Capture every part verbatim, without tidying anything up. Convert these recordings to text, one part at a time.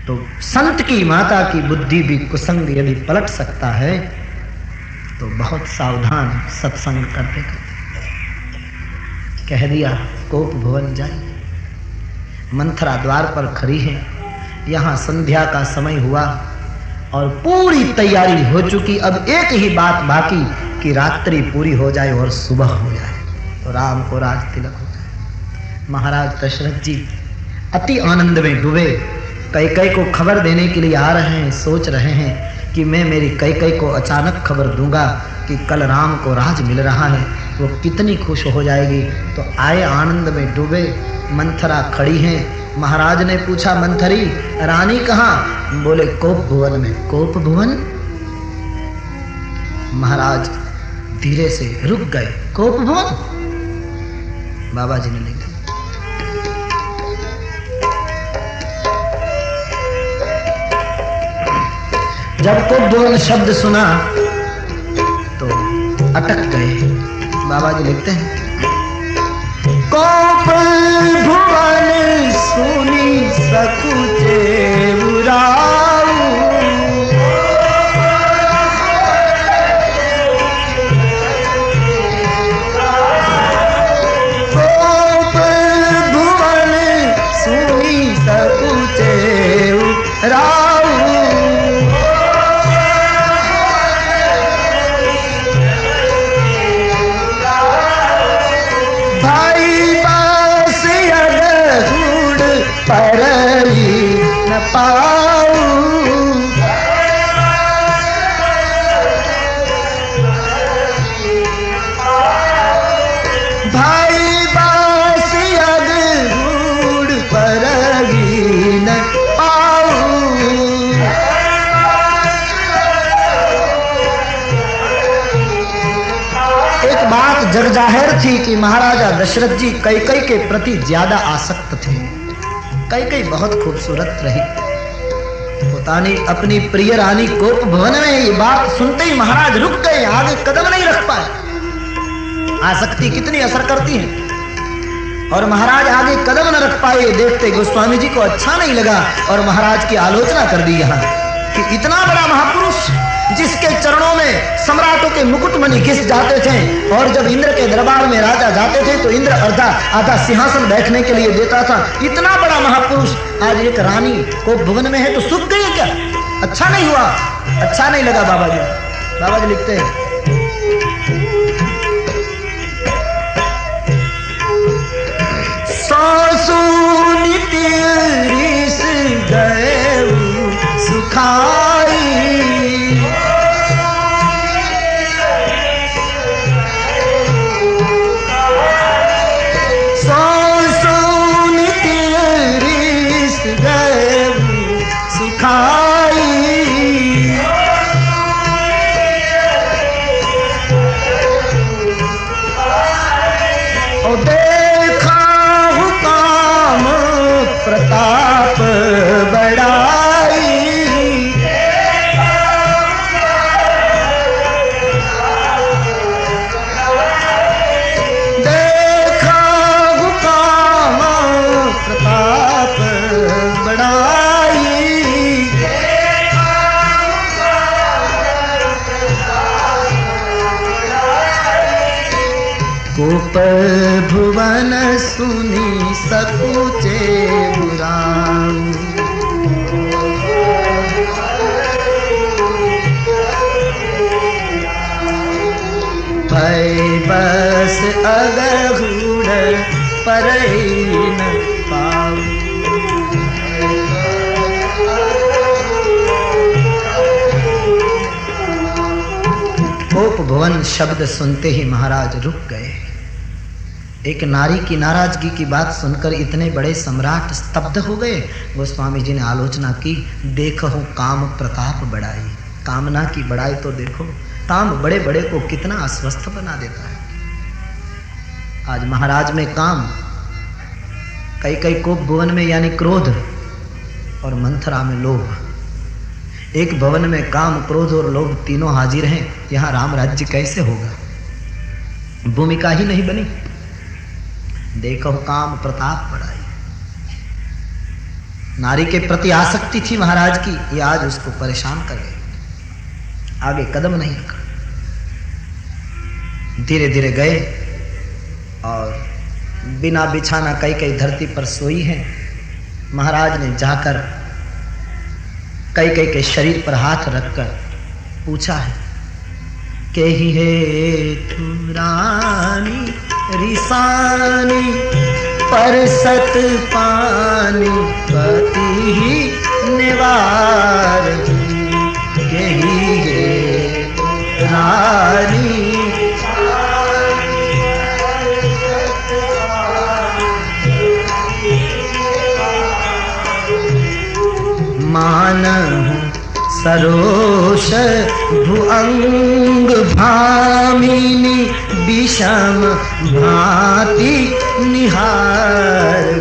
तो संत की माता की बुद्धि भी कुसंग यदि पलट सकता है तो बहुत सावधान सत्संग करते करते कह दिया कोप भुवन जाए। मंथरा द्वार पर खड़ी है, यहाँ संध्या का समय हुआ और पूरी तैयारी हो चुकी। अब एक ही बात बाकी कि रात्रि पूरी हो जाए और सुबह हो जाए तो राम को राज तिलक हो जाए। महाराज दशरथ जी अति आनंद में डूबे। कैकई को खबर देने के लिए आ रहे हैं, सोच रहे हैं कि मैं मेरी कैकई को अचानक खबर दूंगा कि कल राम को राज मिल रहा है, वो कितनी खुश हो जाएगी। तो आए आनंद में डूबे। मंथरा खड़ी हैं। महाराज ने पूछा, मंथरी रानी कहाँ? बोले कोप भुवन में। कोप भुवन? महाराज धीरे से रुक गए। कोप भुवन? बाबा जी ने लिखा। जब कोप भुवन शब्द सुना तो अटक गए। बाबा जी लिखते हैं, कोप भुवन सुनी सकुचे उराऊ, कोप भुवन सुनी सकुचे उराऊ, परई न पाऊं, भाई बासी अगूढ़ परई न पाऊं। एक बात जग जाहिर थी कि महाराजा दशरथ जी कैकई के प्रति ज्यादा आसक्त थे। कैकई बहुत खूबसूरत रही। पता नहीं अपनी प्रिय रानी कोप भवन में ये बात सुनते ही महाराज रुक गए, आगे कदम नहीं रख पाए। आसक्ति कितनी असर करती है। और महाराज आगे कदम न रख पाए। देखते गोस्वामी जी को अच्छा नहीं लगा और महाराज की आलोचना कर दी यहाँ कि इतना बड़ा महापुरुष जिसके चरणों में सम्राटों के मुकुटमणि घिस जाते थे, और जब इंद्र के दरबार में राजा जाते थे तो इंद्र आधा आधा सिंहासन बैठने के लिए देता था। इतना बड़ा महापुरुष आज एक रानी को भुवन में है तो सुख गई क्या? अच्छा नहीं हुआ, अच्छा नहीं लगा। बाबा जी बाबा जी लिखते हैं, सासुनी तेरीस गए सुखाई, सासुनी तेरीस गए सुखाई, और देखा हुकाम प्रताप बढ़ाई, देखा हुकाम प्रताप बढ़ाई, कोप भुवन सुनी सकुचे बुराऊ, भय बस अगहुड़ परई न पाऊं। कोप भुवन शब्द सुनते ही महाराज रुक गए। एक नारी की नाराजगी की बात सुनकर इतने बड़े सम्राट स्तब्ध हो गए। गोस्वामी जी ने आलोचना की, देखो काम प्रताप बढ़ाई। कामना की बढ़ाई तो देखो, काम बड़े बड़े को कितना अस्वस्थ बना देता है। आज महाराज में काम, कई कई कोप भुवन में यानी क्रोध, और मंथरा में लोभ। एक भवन में काम, क्रोध और लोभ तीनों हाजिर हैं। यहाँ राम राज्य कैसे होगा? भूमिका ही नहीं बनी। देखो काम प्रताप बढ़ाई। नारी के प्रति आसक्ति थी महाराज की, ये आज उसको परेशान कर गई, आगे कदम नहीं रखा। धीरे धीरे गए और बिना बिछाना कई कई धरती पर सोई है। महाराज ने जाकर कई कई के शरीर पर हाथ रखकर पूछा है, केहि हे तू रानी रिसानी परसत पानी पति ही निवार, केहि हे तू रानी मानहु सरोष भुअंग भामिनी विषम भांति निहार,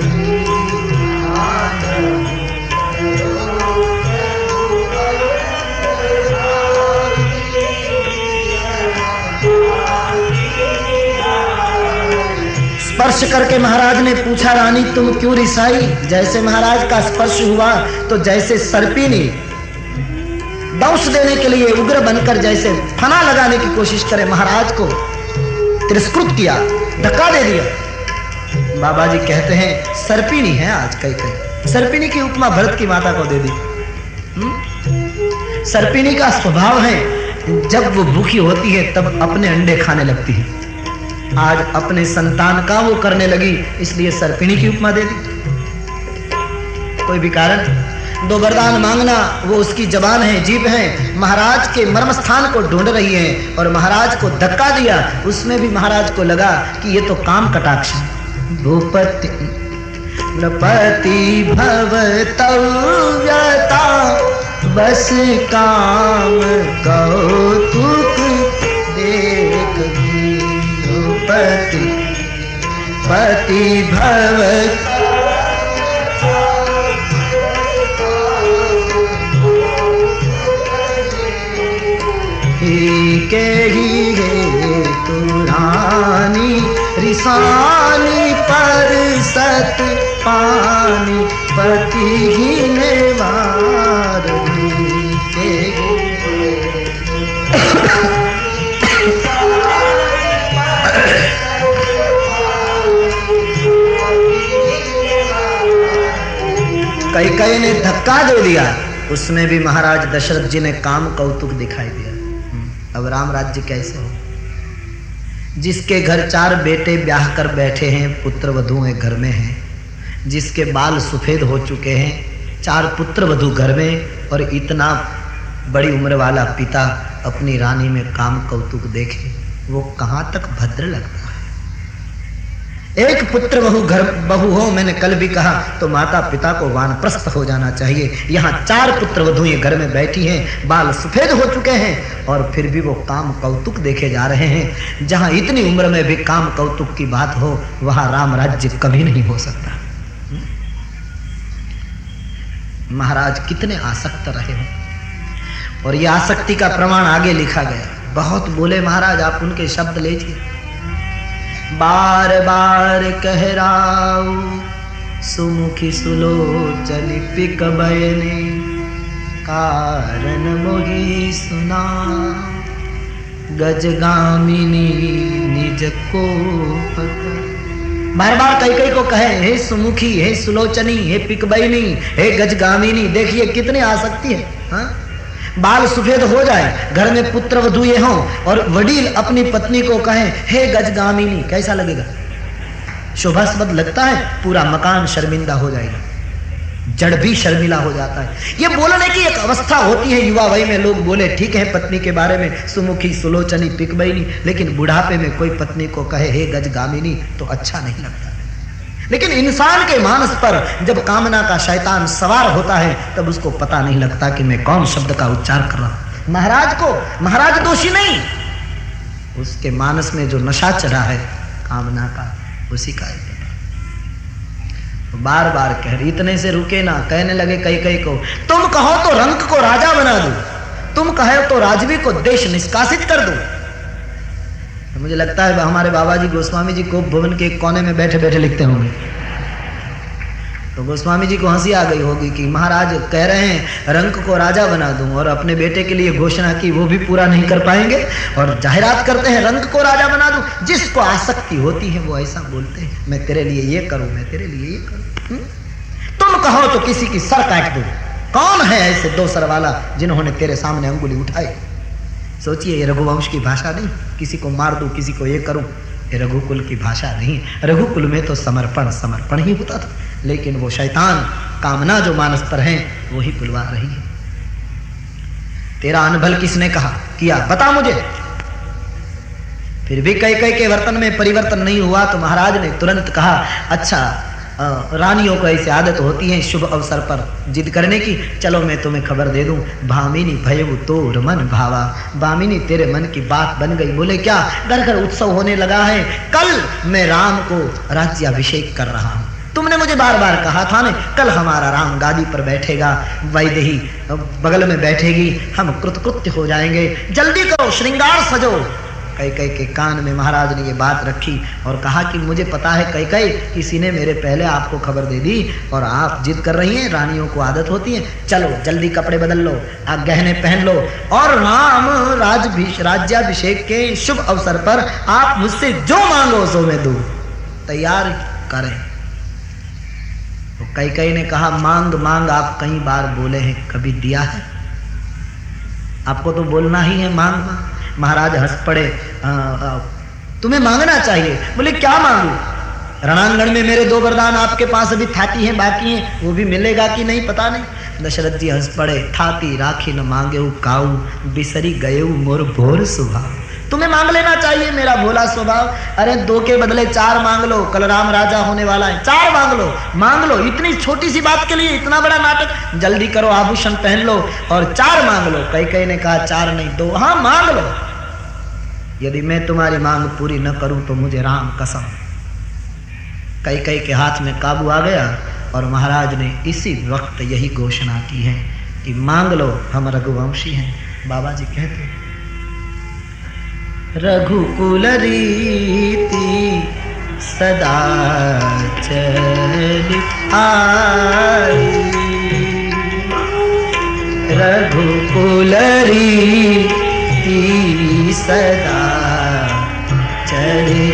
स्पर्श करके महाराज ने पूछा, रानी तुम क्यों रिसाई? जैसे महाराज का स्पर्श हुआ तो जैसे सर्पिनी दंश देने के लिए उग्र बनकर जैसे फना लगाने की कोशिश करे, महाराज को तिरस्कृत किया, धक्का दे दिया। बाबा जी कहते हैं सर्पिनी है आज कई कई, सर्पिनी की उपमा भरत की माता को दे दी। हुँ? सर्पिनी का स्वभाव है जब वो भूखी होती है तब अपने अंडे खाने लगती है, आज अपने संतान का वो करने लगी, इसलिए सर्पिणी की उपमा दे दी। कोई भी कारण, दो वरदान मांगना वो उसकी जबान है, जीभ है, महाराज के मर्म स्थान को ढूंढ रही है और महाराज को धक्का दिया, उसमें भी महाराज को लगा कि ये तो काम कटाक्ष है। भूपति नृपति भवतव्यता बस काम कौतुक देख, पति पति भव के ही हे तू रानी रिसानी पर सत पानी पति ही निवार, कैकेयी ने धक्का दे दिया, उसमें भी महाराज दशरथ जी ने काम कौतुक दिखाई दिया। अब राम राज्य कैसे हो? जिसके घर चार बेटे ब्याह कर बैठे हैं, पुत्र वधुएं घर में हैं, जिसके बाल सफेद हो चुके हैं, चार पुत्र वधु घर में, और इतना बड़ी उम्र वाला पिता अपनी रानी में काम कौतुक देखे, वो कहाँ तक भद्र लगता है। एक पुत्र बहु घर बहु हो, मैंने कल भी कहा, तो माता पिता को वानप्रस्थ हो जाना चाहिए। यहाँ चार पुत्र वधुएं घर में बैठी हैं, बाल सफेद हो चुके हैं और फिर भी वो काम कौतुक देखे जा रहे हैं। जहाँ इतनी उम्र में भी काम कौतुक की बात हो, वहाँ राम राज्य कभी नहीं हो सकता। महाराज कितने आसक्त रहे हो, और ये आसक्ति का प्रमाण आगे लिखा गया। बहुत बोले महाराज, आप उनके शब्द लीजिए। बार बार कह राऊ सुमुखी सुलोचनी पिक बयने, कारण मोही सुना गजगामिनी निज को पकड़। बार बार कैकेयी को कहे, हे सुमुखी, हे सुलोचनी, हे पिकबैनी, हे गजगामिनी। देखिए कितनी आसक्ति है। हाँ? बाल सफेद हो जाए, घर में पुत्र वधुएं हों और वडील अपनी पत्नी को कहें हे गजगामिनी, कैसा लगेगा? शोभास्पद लगता है? पूरा मकान शर्मिंदा हो जाएगा, जड़ भी शर्मिला हो जाता है। ये बोलने की एक अवस्था होती है युवा वय में, लोग बोले ठीक है पत्नी के बारे में सुमुखी सुलोचनी पिकबैनी, लेकिन बुढ़ापे में कोई पत्नी को कहे हे गजगामिनी तो अच्छा नहीं लगता। लेकिन इंसान के मानस पर जब कामना का शैतान सवार होता है तब उसको पता नहीं लगता कि मैं कौन शब्द का उच्चार कर रहा हूं। महाराज को महाराज दोषी नहीं, उसके मानस में जो नशा चढ़ा है कामना का, उसी का तो बार बार कह रही। इतने से रुके ना, कहने लगे कैकेयी को, तुम कहो तो रंक को राजा बना दूं, तुम कहो तो राजवी को देश निष्कासित कर दूं। तो मुझे लगता है हमारे बाबा जी गोस्वामी जी को भवन के एक कोने में बैठे बैठे लिखते होंगे, तो गोस्वामी जी को हंसी आ गई होगी कि महाराज कह रहे हैं रंक को राजा बना दूं, और अपने बेटे के लिए घोषणा की वो भी पूरा नहीं कर पाएंगे, और जाहिरात करते हैं रंक को राजा बना दूं। जिसको आसक्ति होती है वो ऐसा बोलते हैं, मैं तेरे लिए ये करूं, मैं तेरे लिए ये करूं। तुम कहो तो किसी की सर काट दो। कौन है ऐसे दो सर वाला जिन्होंने तेरे सामने अंगुली उठाई? सोचिए, ये रघुवंश की भाषा नहीं, किसी को मार दूं, किसी को ये करूं, ये रघुकुल की भाषा नहीं। रघुकुल में तो समर्पण समर्पण ही होता था, लेकिन वो शैतान कामना जो मानस पर है वही बुलवा रही है। तेरा अनबल किसने कहा किया, बता मुझे। फिर भी कई कई के वर्तन में परिवर्तन नहीं हुआ तो महाराज ने तुरंत कहा, अच्छा रानियों को ऐसी आदत होती है शुभ अवसर पर जिद करने की, चलो मैं तुम्हें खबर दे दूं। भामिनी भयउ तोर मन भावा, भामिनी तेरे मन की बात बन गई। बोले क्या? घर घर उत्सव होने लगा है, कल मैं राम को राज्याभिषेक कर रहा हूं। तुमने मुझे बार बार कहा था ना, कल हमारा राम गादी पर बैठेगा, वैदेही बगल में बैठेगी, हम कृतकृत्य हो जाएंगे, जल्दी करो, श्रृंगार सजो। कैकई के कान में महाराज ने ये बात रखी और कहा कि मुझे पता है कैकई, किसी ने मेरे पहले आपको खबर दे दी और आप जिद कर रही हैं, रानियों को आदत होती है, चलो जल्दी कपड़े बदल लो, आप गहने पहन लो, और राम राजभिष राज्याभिषेक के शुभ अवसर पर आप मुझसे जो मांगो सो मैं दूं। तैयार करें। तो कैकई ने कहा, मांग मांग आप कई बार बोले हैं, कभी दिया है? आपको तो बोलना ही है मांग मांग। महाराज हंस पड़े, आ, आ, तुम्हें मांगना चाहिए। बोले क्या मांगू? रणांगण में मेरे दो वरदान आपके पास अभी थाती हैं, बाकी हैं, वो भी मिलेगा कि नहीं पता नहीं। दशरथ जी हंस पड़े, थाती राखी न मांगे काऊ, बिसरी गये मोर भोर स्वभाव। तुम्हें मांग लेना चाहिए मेरा भोला स्वभाव। अरे दो के बदले चार मांग लो, कल राम राजा होने वाला है, चार मांग लो, मांग लो। इतनी छोटी सी बात के लिए इतना बड़ा नाटक? जल्दी करो, आभूषण पहन लो और चार मांग लो। कैकई ने कहा, चार नहीं दो। हाँ मांग लो, यदि मैं तुम्हारी मांग पूरी न करूं तो मुझे राम कसम। कैकई के हाथ में काबू आ गया और महाराज ने इसी वक्त यही घोषणा की है कि मांग लो, हम रघुवंशी हैं। बाबा जी कहते, रघुकुल रीति सदा चली आई, रघुकुल रीति सदा चली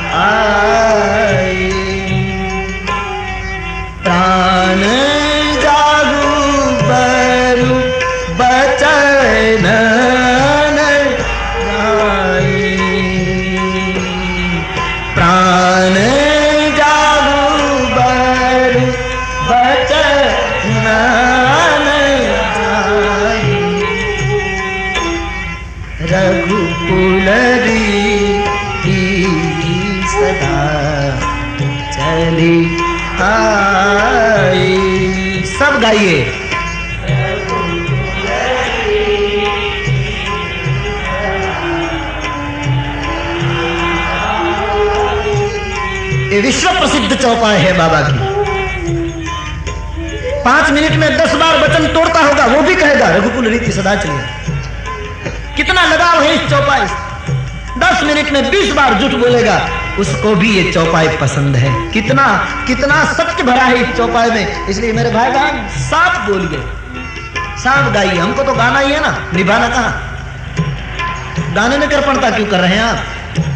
आई, प्राण जागु बरु बचन सब गाइए। ये विश्व प्रसिद्ध चौपाई है बाबा की। पांच मिनट में दस बार वचन तोड़ता होगा, वो भी कहेगा रघुकुल रीति सदा चली। कितना लगाव है इस चौपाई से। दस मिनट में बीस बार झूठ बोलेगा, उसको भी ये चौपाई पसंद है। कितना कितना सत्य भरा है इस चौपाई में। इसलिए मेरे भाई बहन साफ बोलिए, साफ गाइए। हमको तो गाना ही है ना, निभाना कहां। गाने में कृपणता क्यों कर रहे हैं आप?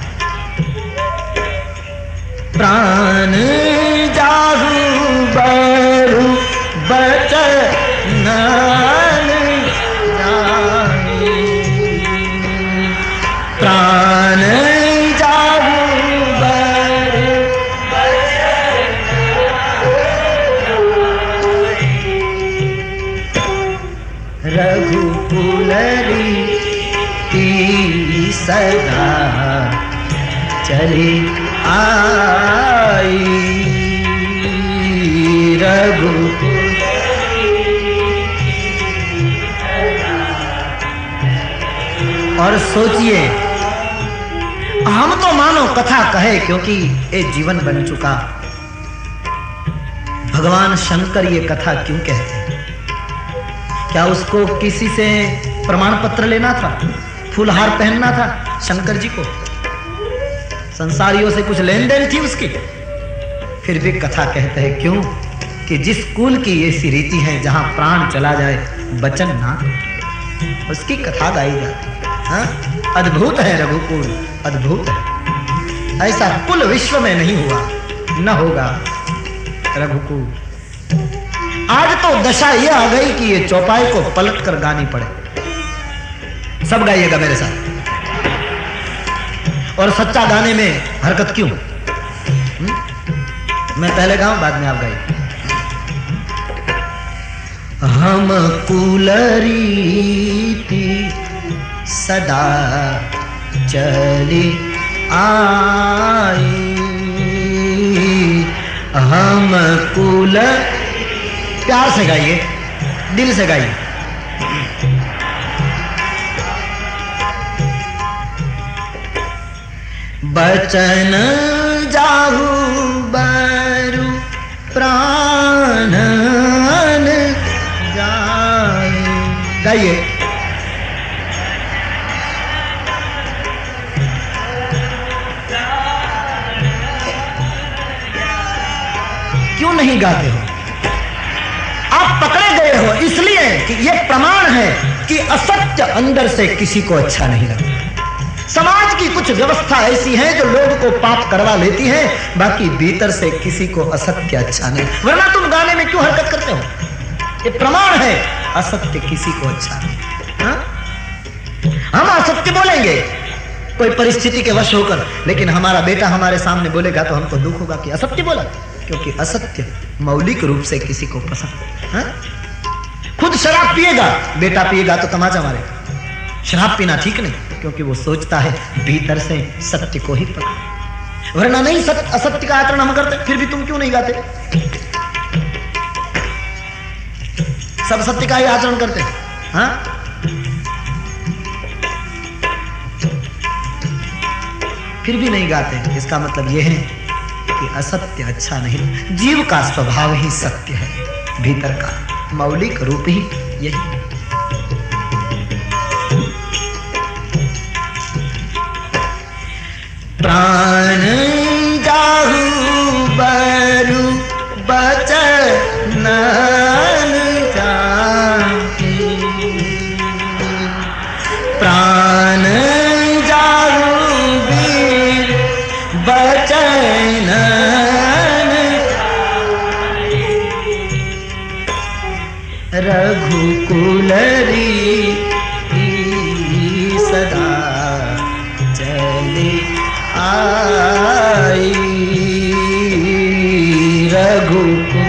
प्राण जागु बरु बचन जाई, प्राण रघुकुल रीति सदा चली आई, रघुकुल। और सोचिए, हम तो मानो कथा कहे क्योंकि ये जीवन बन चुका। भगवान शंकर ये कथा क्यों कहते हैं? क्या उसको किसी से प्रमाण पत्र लेना था, फूलहार पहनना था शंकर जी को? संसारियों से कुछ लेन देन थी उसकी? फिर भी कथा कहते हैं क्यों कि जिस कुल की ऐसी रीति है जहां प्राण चला जाए वचन ना, उसकी कथा गाई जाती है। हाँ? अद्भुत है रघुकुल, अद्भुत है। ऐसा कुल विश्व में नहीं हुआ, न होगा रघुकुल। आज तो दशा यह आ गई कि ये चौपाई को पलट कर गानी पड़े। सब गाइएगा मेरे साथ। और सच्चा गाने में हरकत क्यों? हुँ? मैं पहले गाऊं, बाद में आप गाइए। हम कुल रीति सदा चली आई, हम कुल, प्यार से गाइए, दिल से गाइए। बचन जाहु बरु प्राण जाए, गाइए। क्यों नहीं गाते हो? आप पकड़े गए हो इसलिए कि यह प्रमाण है कि असत्य अंदर से किसी को अच्छा नहीं लगता। समाज की कुछ व्यवस्था ऐसी है जो लोगों को पाप करवा लेती है, बाकी भीतर से किसी को असत्य अच्छा नहीं। वरना तुम गाने में क्यों हरकत करते हो? ये प्रमाण है असत्य किसी को अच्छा नहीं। हा? हम असत्य बोलेंगे कोई परिस्थिति के वश होकर, लेकिन हमारा बेटा हमारे सामने बोलेगा तो हमको दुख होगा कि असत्य बोला, क्योंकि असत्य मौलिक रूप से किसी को पसंद। हा? खुद शराब पिएगा, बेटा पिएगा तो तमाचा मारेगा। शराब पीना ठीक नहीं, क्योंकि वो सोचता है भीतर से सत्य को ही पकड़। वरना नहीं, सत्य असत्य का आचरण हम करते, फिर भी तुम क्यों नहीं गाते? सब सत्य का ही आचरण करते हैं। हाँ? फिर भी नहीं गाते, इसका मतलब यह है कि असत्य अच्छा नहीं। जीव का स्वभाव ही सत्य है, भीतर का मौलिक रूप ही यही है। प्राण जाहु बरु बचन जाके, प्राण जाहु वीर बचन रघुकुल रीति सदा चले आई, रघुकुल।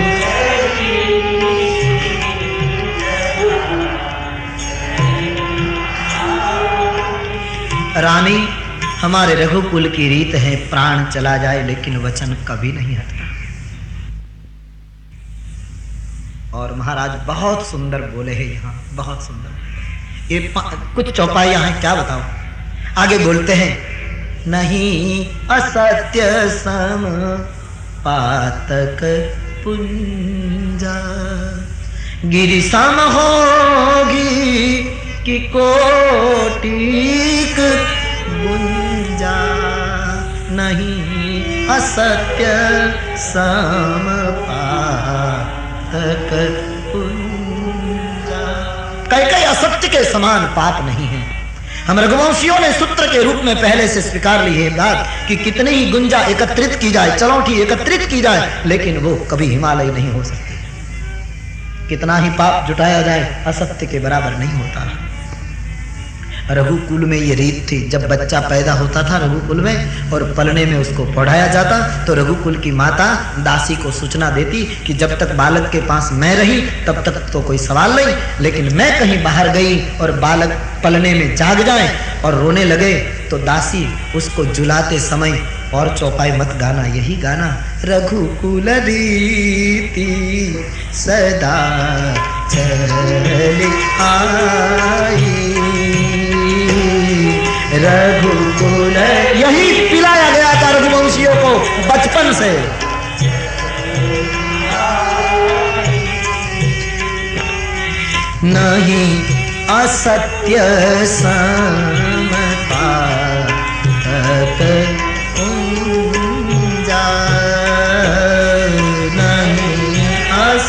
रानी, हमारे रघुकुल की रीत है प्राण चला जाए लेकिन वचन कभी नहीं हटता। और महाराज बहुत सुंदर बोले हैं यहाँ, बहुत सुंदर। ये कुछ चौपाइयां हैं, क्या बताओ। आगे बोलते हैं, नहीं असत्य सम पातक पुंजा, गिरि सम होगी कि कोटिक गुंजा, नहीं असत्य सम पातक पुंजा। कई कई असत्य के समान पाप नहीं है। हम रघुवंशियों ने सूत्र के रूप में पहले से स्वीकार ली है बात कि कितनी ही गुंजा एकत्रित की जाए, चलौठी एकत्रित की जाए, लेकिन वो कभी हिमालय नहीं हो सकती। कितना ही पाप जुटाया जाए, असत्य के बराबर नहीं होता। रघुकुल में ये रीत थी, जब बच्चा पैदा होता था रघुकुल में और पलने में उसको पढ़ाया जाता, तो रघुकुल की माता दासी को सूचना देती कि जब तक बालक के पास मैं रही तब तक तो कोई सवाल नहीं, लेकिन मैं कहीं बाहर गई और बालक पलने में जाग जाए और रोने लगे तो दासी उसको जुलाते समय और चौपाई मत गाना, यही गाना, रघुकुल रीति सदा चली आई, रघुकुल। यही पिलाया गया था रघुवंशियों को बचपन से। नहीं असत्य समता पुंजा, नहीं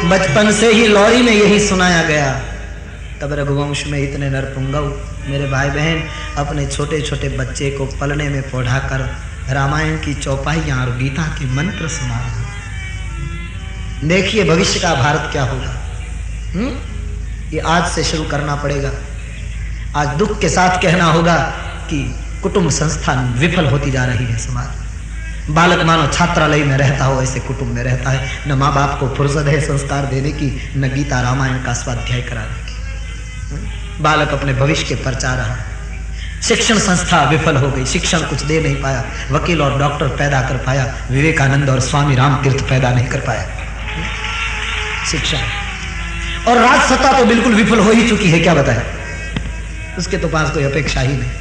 बचपन से ही लौरी में यही सुनाया गया। तब रघुवंश में इतने नरपुंगव मेरे भाई बहन अपने छोटे छोटे बच्चे को पलने में पढ़ाकर रामायण की चौपाइयाँ और गीता के मंत्र सुना रहे। देखिए भविष्य का भारत क्या होगा। हुँ? ये आज से शुरू करना पड़ेगा। आज दुख के साथ कहना होगा कि कुटुंब संस्था विफल होती जा रही है। समाज बालक मानो छात्रालय में रहता हो ऐसे कुटुंब में रहता है। न माँ बाप को फुर्सत है संस्कार देने की, न गीता रामायण का स्वाध्याय कराने की। बालक अपने भविष्य के पर चाह रहा है। शिक्षण संस्था विफल हो गई, शिक्षण कुछ दे नहीं पाया। वकील और डॉक्टर पैदा कर पाया, विवेकानंद और स्वामी राम तीर्थ पैदा नहीं कर पाया। शिक्षण और राज सत्ता तो बिल्कुल विफल हो ही चुकी है, क्या बताए, उसके तो पास कोई अपेक्षा ही नहीं।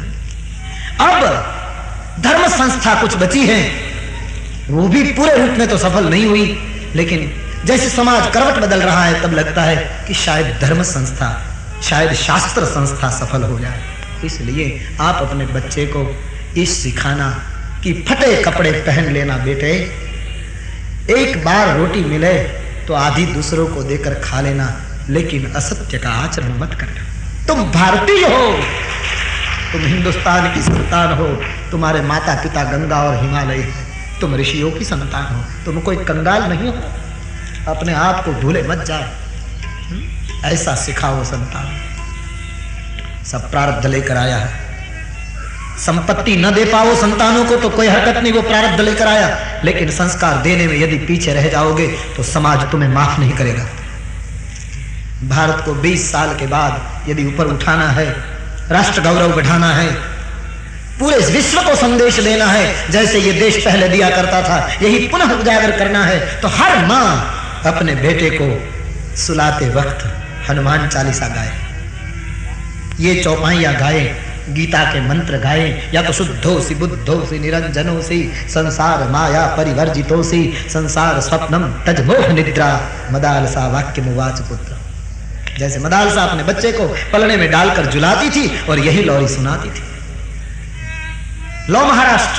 अब धर्म संस्था कुछ बची है, वो भी पूरे रूप में तो सफल नहीं हुई, लेकिन जैसे समाज करवट बदल रहा है तब लगता है कि शायद धर्म संस्था, शायद शास्त्र संस्था सफल हो जाए। इसलिए आप अपने बच्चे को इस सिखाना कि फटे कपड़े पहन लेना बेटे, एक बार रोटी मिले तो आधी दूसरों को देकर खा लेना, लेकिन असत्य का आचरण मत करना। तुम भारतीय हो, तुम हिंदुस्तान की संतान हो, तुम्हारे माता पिता गंगा और हिमालय है, तुम ऋषियों की संतान हो, तुम कोई कंगाल नहीं हो। अपने आप को भूले मत जाओ, ऐसा सिखाओ संतान। सब प्रारब्ध लेकर आया है। संपत्ति न दे पाओ संतानों को तो कोई हरकत नहीं, वो प्रारब्ध लेकर आया, लेकिन संस्कार देने में यदि पीछे रह जाओगे तो समाज तुम्हें माफ नहीं करेगा। भारत को बीस साल के बाद यदि ऊपर उठाना है, राष्ट्र गौरव बढ़ाना है, पूरे विश्व को संदेश देना है जैसे ये देश पहले दिया करता था, यही पुनः उजागर करना है, तो हर माँ अपने बेटे को सुलाते वक्त हनुमान चालीसा गाए, ये चौपाइयां गाए, गीता के मंत्र गाए, या तो शुद्धोसी बुद्धोसी निरंजनोसी संसार माया परिवर्जितोसी संसार स्वप्नम तजमोह निद्रा मदालसा वाक्य मुवाच पुत्र। जैसे मदालसा अपने बच्चे को पलने में डालकर झुलाती थी और यही लौरी सुनाती थी। लो महाराष्ट्र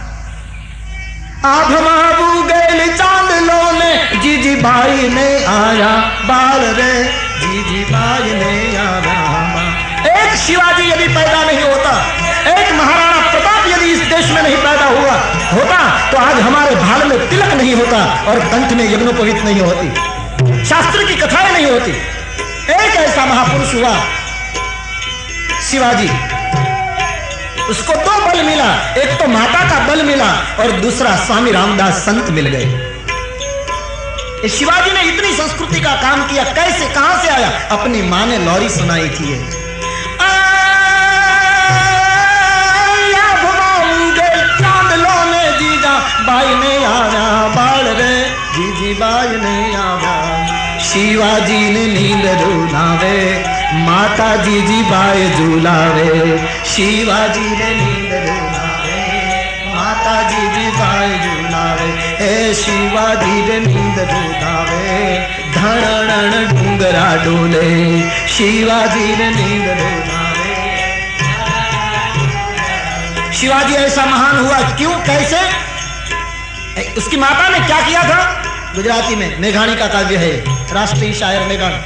आभमाबू गैल चांद लो ने जीजी भाई ने आया बाल रे, जीजी भाई ने आया। एक शिवाजी यदि पैदा नहीं होता, एक महाराणा प्रताप यदि इस देश में नहीं पैदा हुआ होता तो आज हमारे भाल में तिलक नहीं होता और कंठ में यज्ञोपवीत नहीं होती, शास्त्र की कथाएं नहीं होती। एक ऐसा महापुरुष हुआ शिवाजी, उसको दो बल मिला, एक तो माता का बल मिला और दूसरा स्वामी रामदास संत मिल गए। शिवाजी ने इतनी संस्कृति का काम किया, कैसे कहां से आया? अपनी मां ने लौरी सुनाई थी। ये बाई ने आया बाल रे, जीजी बाई ने आया। शिवाजी ने नींद झूलावे, माता जीजी बाई झूलावे। शिवाजी ने नींद झूलावे, माता जीजी बाई झूलावे। ए शिवाजी ने नींद झूलावे, धड़ण डूंगरा डोले। शिवाजी ने नींद झूलावे। शिवाजी ऐसा महान हुआ क्यों, कैसे? उसकी माता ने क्या किया था? गुजराती में मेघाणी का काव्य है, राष्ट्रीय शायर मेघाणी।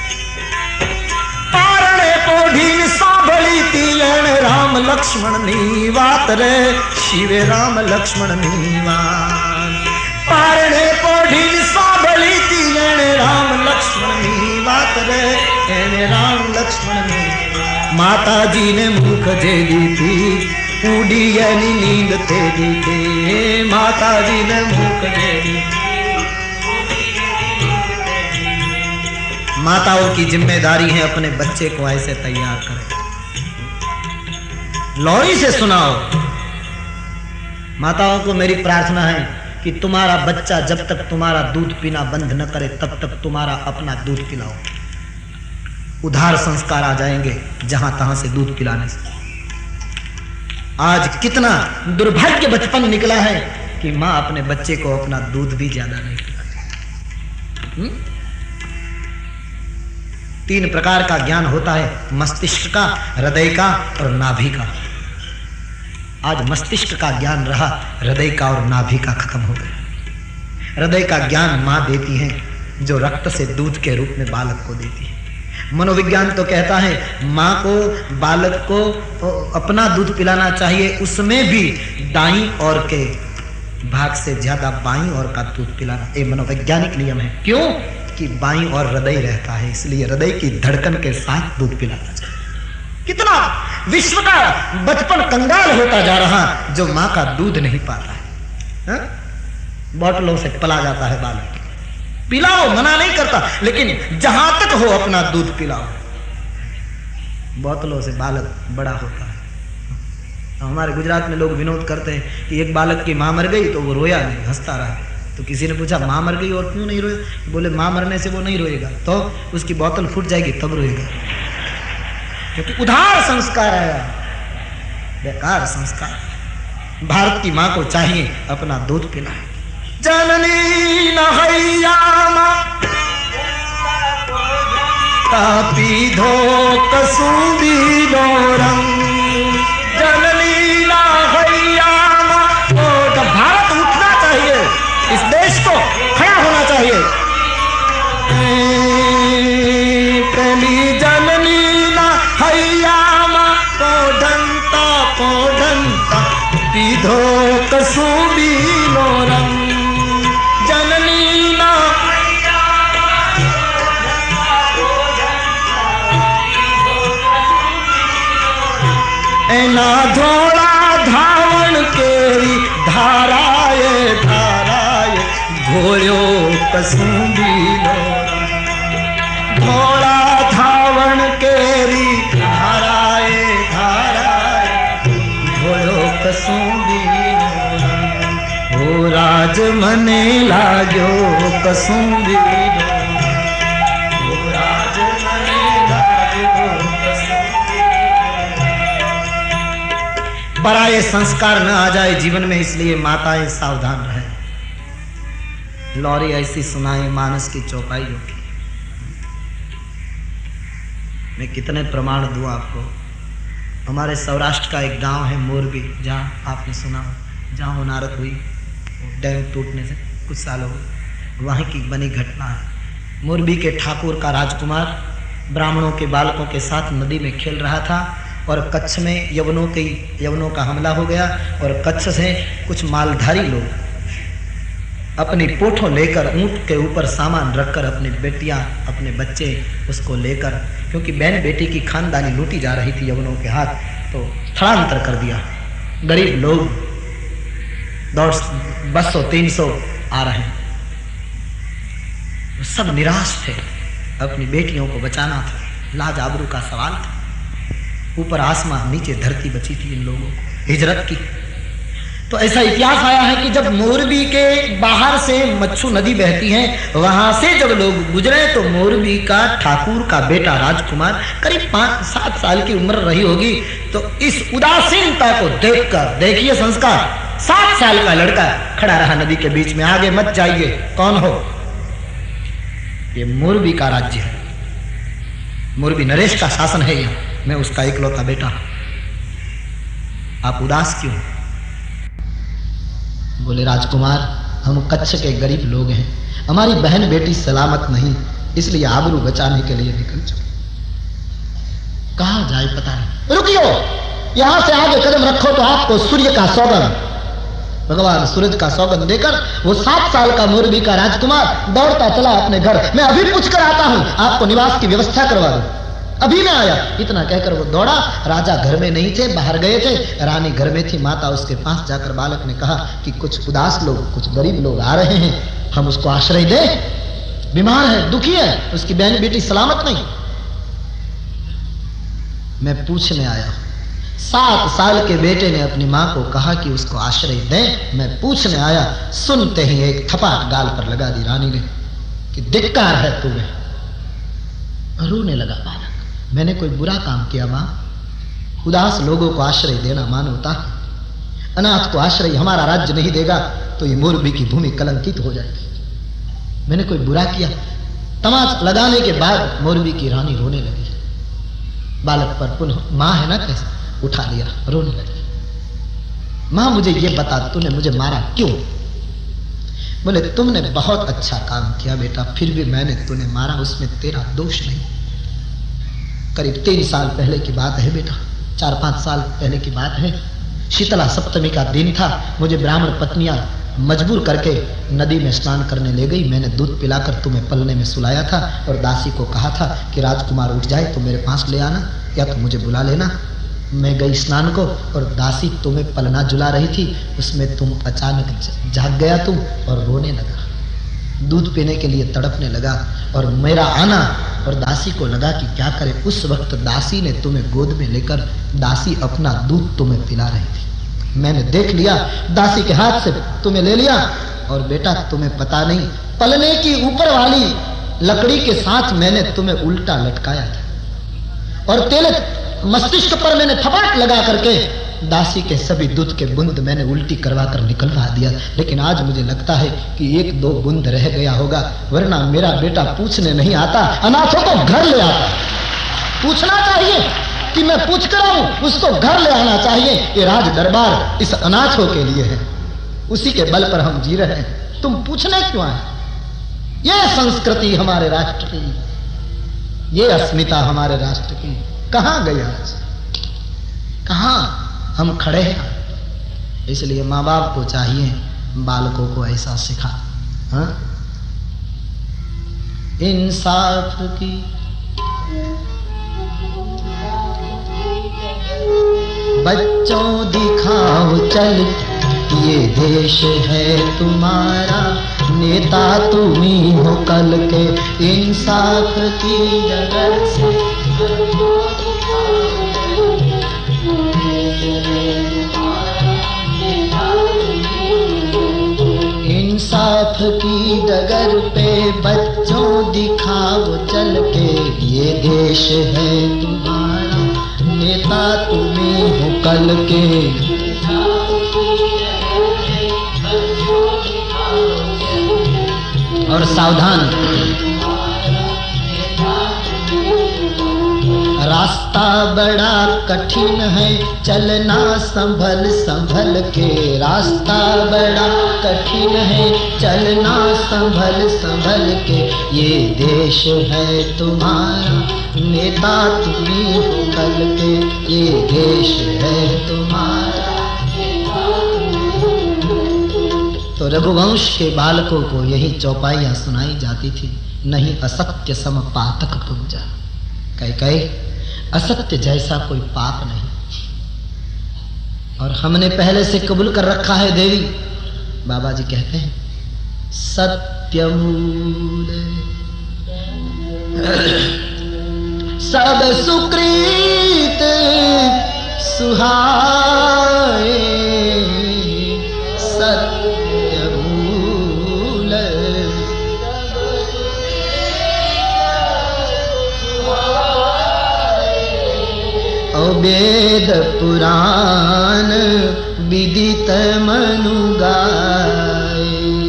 पारणे पोढ़ी सांभली तीयण राम लक्ष्मण नी वात रे, शिवे राम लक्ष्मण नी वात। पारणे पोढ़ी सांभली तीयण राम लक्ष्मण नी वात रे, एने राम लक्ष्मण नी। माता जी ने मुख जेली थी, उड़ी यानी नींद तेरी थे। माता जी ने मुख जेली। माताओं की जिम्मेदारी है अपने बच्चे को ऐसे तैयार करें। लौरी से सुनाओ। माताओं को मेरी प्रार्थना है कि तुम्हारा बच्चा जब तक तुम्हारा दूध पीना बंद न करे तब तक तुम्हारा अपना दूध पिलाओ। उधार संस्कार आ जाएंगे जहां तहां से दूध पिलाने से। आज कितना दुर्भाग्य बचपन निकला है कि मां अपने बच्चे को अपना दूध भी ज्यादा नहीं पिलाती। तीन प्रकार का ज्ञान होता है, मस्तिष्क का, हृदय का और नाभि का। आज मस्तिष्क का ज्ञान रहा, हृदय का और नाभि का खत्म हो गया। हृदय का ज्ञान मां देती है, जो रक्त से दूध के रूप में बालक को देती है। मनोविज्ञान तो कहता है माँ को बालक को अपना दूध पिलाना चाहिए, उसमें भी दाईं ओर के भाग से ज्यादा बाईं ओर का दूध पिलाना, ये मनोवैज्ञानिक नियम है। क्यों? कि बाईं ओर हृदय रहता है, इसलिए हृदय की धड़कन के साथ दूध पिलाना चाहिए। कितना विश्व का बचपन कंगाल होता जा रहा जो माँ का दूध नहीं पाता है, है? बोतलों से पला जाता है बालक। पिलाओ, मना नहीं करता, लेकिन जहां तक हो अपना दूध पिलाओ। बोतलों से बालक बड़ा होता है। हमारे गुजरात में लोग विनोद करते हैं कि एक बालक की मां मर गई तो वो रोया नहीं, हंसता रहा। तो किसी ने पूछा मां मर गई और क्यों नहीं रोया? बोले मां मरने से वो नहीं रोएगा, तो उसकी बोतल फूट जाएगी तब रोएगा, क्योंकि उधार संस्कार आया, बेकार संस्कार। भारत की मां को चाहिए अपना दूध पिलाए। जननी नहैयामा तापी धो कसुंदी लोरंग, जननी नहैयामा। तो भारत उठना चाहिए, इस देश को खड़ा होना चाहिए। पहली जननी नहैयामा पोढ़ंता पोढ़ंता पीधो कसुंदी लोरंग, ना धोड़ा धावन केरी धाराए धाराए घोड़ो कसुंदी लोरंग, धोड़ा धावन केरी धाराए धाराए घोड़ो कसुंदी लोरंग, ओ राज मने लाग्यो कसुंदी लोरंग, ओ राज मने लाग्यो कसुंदी। पराये संस्कार न आ जाए जीवन में, इसलिए माताएं सावधान रहे। लौरी ऐसी सुनाए मानस की चौपाइयों की। मैं कितने प्रमाण दूं आपको। हमारे सौराष्ट्र का एक गांव है मोरबी, जहाँ आपने सुना हो, जहाँ होनारत हुई डैम टूटने से कुछ साल हो गए, वहीं की बनी घटना है। मोरबी के ठाकुर का राजकुमार ब्राह्मणों के बालकों के साथ नदी में खेल रहा था और कच्छ में यवनों की यवनों का हमला हो गया और कच्छ से कुछ मालधारी लोग अपनी पोठों लेकर ऊंट के ऊपर सामान रखकर अपनी बेटियां अपने बच्चे उसको लेकर, क्योंकि बहन बेटी की खानदानी लूटी जा रही थी यवनों के हाथ, तो स्थलांतर कर दिया। गरीब लोग दौड़ बस सौ तीन सौ आ रहे हैं, सब निराश थे। अपनी बेटियों को बचाना था, लाज आबरू का सवाल था। ऊपर आसमां नीचे धरती बची थी इन लोगों को हिजरत की। तो ऐसा इतिहास आया है कि जब मोरबी के बाहर से मच्छू नदी बहती है, वहां से जब लोग गुजरे तो मोरबी का ठाकुर का बेटा राजकुमार करीब पांच सात साल की उम्र रही होगी, तो इस उदासीनता को देखकर, देखिए संस्कार, सात साल का लड़का खड़ा रहा नदी के बीच में, आगे मत जाइए। कौन हो? ये मोरबी का राज्य है, मोरबी नरेश का शासन है यहाँ, मैं उसका इकलौता बेटा हूं। आप उदास क्यों? बोले राजकुमार, हम कच्छ के गरीब लोग हैं, हमारी बहन बेटी सलामत नहीं, इसलिए आबरू बचाने के लिए निकल चुके। कहां जाए पता नहीं। रुकियो, यहां से आगे कदम रखो तो आपको सूर्य का सौगंध, भगवान सूरज का सौगंध देकर वो सात साल का मोरबी का राजकुमार दौड़ता चला अपने घर। मैं अभी पूछ कर आता हूं, आपको निवास की व्यवस्था करवा दूं, अभी मैं आया। इतना कहकर वो दौड़ा। राजा घर में नहीं थे, बाहर गए थे, रानी घर में थी। माता उसके पास जाकर बालक ने कहा कि कुछ उदास लोग, कुछ गरीब लोग आ रहे हैं, हम उसको आश्रय दें, बीमार है, दुखी है, उसकी बहन बेटी सलामत नहीं। मैं पूछने आया हूं। सात साल के बेटे ने अपनी मां को कहा कि उसको आश्रय दें, मैं पूछने आया। सुनते ही एक थप्पड़ गाल पर लगा दी रानी ने कि धिक्कार है तुम्हें। रोने लगा बालक। मैंने कोई बुरा काम किया मां? उदास लोगों को आश्रय देना मानवता है। अनाथ को आश्रय हमारा राज्य नहीं देगा तो ये मोरबी की भूमि कलंकित हो जाएगी। मैंने कोई बुरा किया? तमाच लगाने के बाद मोरबी की रानी रोने लगी। बालक पर पुनः मां है ना, कैसे उठा लिया, रोने लगी। मां मुझे ये बता, तूने मुझे मारा क्यों? बोले तुमने बहुत अच्छा काम किया बेटा, फिर भी मैंने तुम्हें मारा, उसमें तेरा दोष नहीं। करीब तीन साल पहले की बात है बेटा, चार पांच साल पहले की बात है। शीतला सप्तमी का दिन था। मुझे ब्राह्मण पत्नियां मजबूर करके नदी में स्नान करने ले गई। मैंने दूध पिलाकर तुम्हें पलने में सुलाया था और दासी को कहा था कि राजकुमार उठ जाए तो मेरे पास ले आना या तो मुझे बुला लेना। मैं गई स्नान को और दासी तुम्हें पलना जुला रही थी, उसमें तुम अचानक जाग गया तुम और रोने लगा, दूध पीने के लिए तड़पने लगा। और मेरा आना और दासी को लगा कि क्या करे। उस वक्त दासी ने तुम्हें गोद में लेकर दासी अपना दूध तुम्हें पिला रही थी। मैंने देख लिया, दासी के हाथ से तुम्हें ले लिया और बेटा तुम्हें पता नहीं, पलने की ऊपर वाली लकड़ी के साथ मैंने तुम्हें उल्टा लटकाया था और तेरे मस्तिष्क पर मैंने थपाट लगा करके दासी के सभी दूध के बूंद मैंने उल्टी करवा कर निकलवा दिया। लेकिन आज मुझे लगता है कि एक दो बूंद रह गया होगा, वरना मेरा बेटा पूछने नहीं आता, अनाथों को घर ले आता। पूछना चाहिए कि मैं पूछ कर आऊं, उसको घर ले आना चाहिए। ये राज दरबार इस अनाथों के लिए है, उसी के बल पर हम जी रहे हैं। तुम पूछने क्यों आए? ये संस्कृति हमारे राष्ट्र की, ये अस्मिता हमारे राष्ट्र की कहां गई आज? कहां हम खड़े हैं? इसलिए माँ बाप को चाहिए बालकों को ऐसा सिखा, हाँ? इंसाफ की बच्चों दिखाओ चल, ये देश है तुम्हारा, नेता तुम्ही हो कल के। इंसाफ की जगह से इंसाफ की डगर पे बच्चों दिखाओ चल के, ये देश है तुम्हारा, नेता तुम्हें हो कल के। और सावधान, रास्ता बड़ा कठिन है, चलना संभल संभल के। रास्ता बड़ा कठिन है, चलना संभल संभल के। ये देश है तुम्हारा, नेता तुम्ही हो कल के। ये देश है तुम्हारा। तो रघुवंश के बालकों को यही चौपाइयां सुनाई जाती थी, नहीं असत्य सम पातक पुंजा। कह कहे असत्य जैसा कोई पाप नहीं। और हमने पहले से कबूल कर रखा है देवी, बाबा जी कहते हैं सत्यमूल सब सुकृत सुहाए, सत्यमूल वेद पुराण विदित मनु गाए।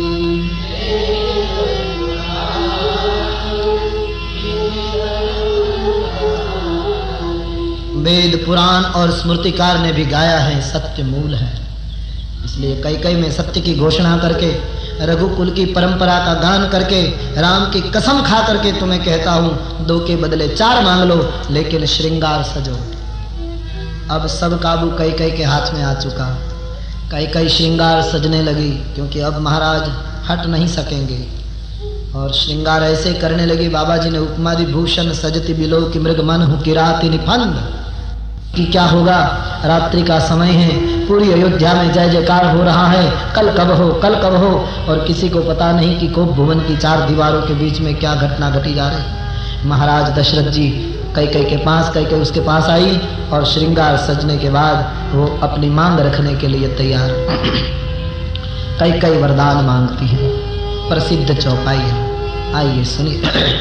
वेद पुराण और स्मृतिकार ने भी गाया है, सत्य मूल है। इसलिए कई कई में सत्य की घोषणा करके, रघुकुल की परंपरा का गान करके, राम की कसम खा करके तुम्हें कहता हूं, दो के बदले चार मांग लो, लेकिन श्रृंगार सजो। अब सब काबू कई कई के हाथ में आ चुका। कई कई श्रृंगार सजने लगी, क्योंकि अब महाराज हट नहीं सकेंगे। और श्रृंगार ऐसे करने लगी, बाबा जी ने उपमा दी, भूषण सजति बिलो कि मृग मन हूँ कि राति निफंद। कि क्या होगा, रात्रि का समय है, पूरी अयोध्या में जय जयकार हो रहा है, कल कब हो कल कब हो। और किसी को पता नहीं कि कोप भुवन की चार दीवारों के बीच में क्या घटना घटी जा रही। महाराज दशरथ जी कई कई के पास, कई कई उसके पास आई और श्रृंगार सजने के बाद वो अपनी मांग रखने के लिए तैयार। कई कई वरदान मांगती है, प्रसिद्ध चौपाई है, आइए सुनिए।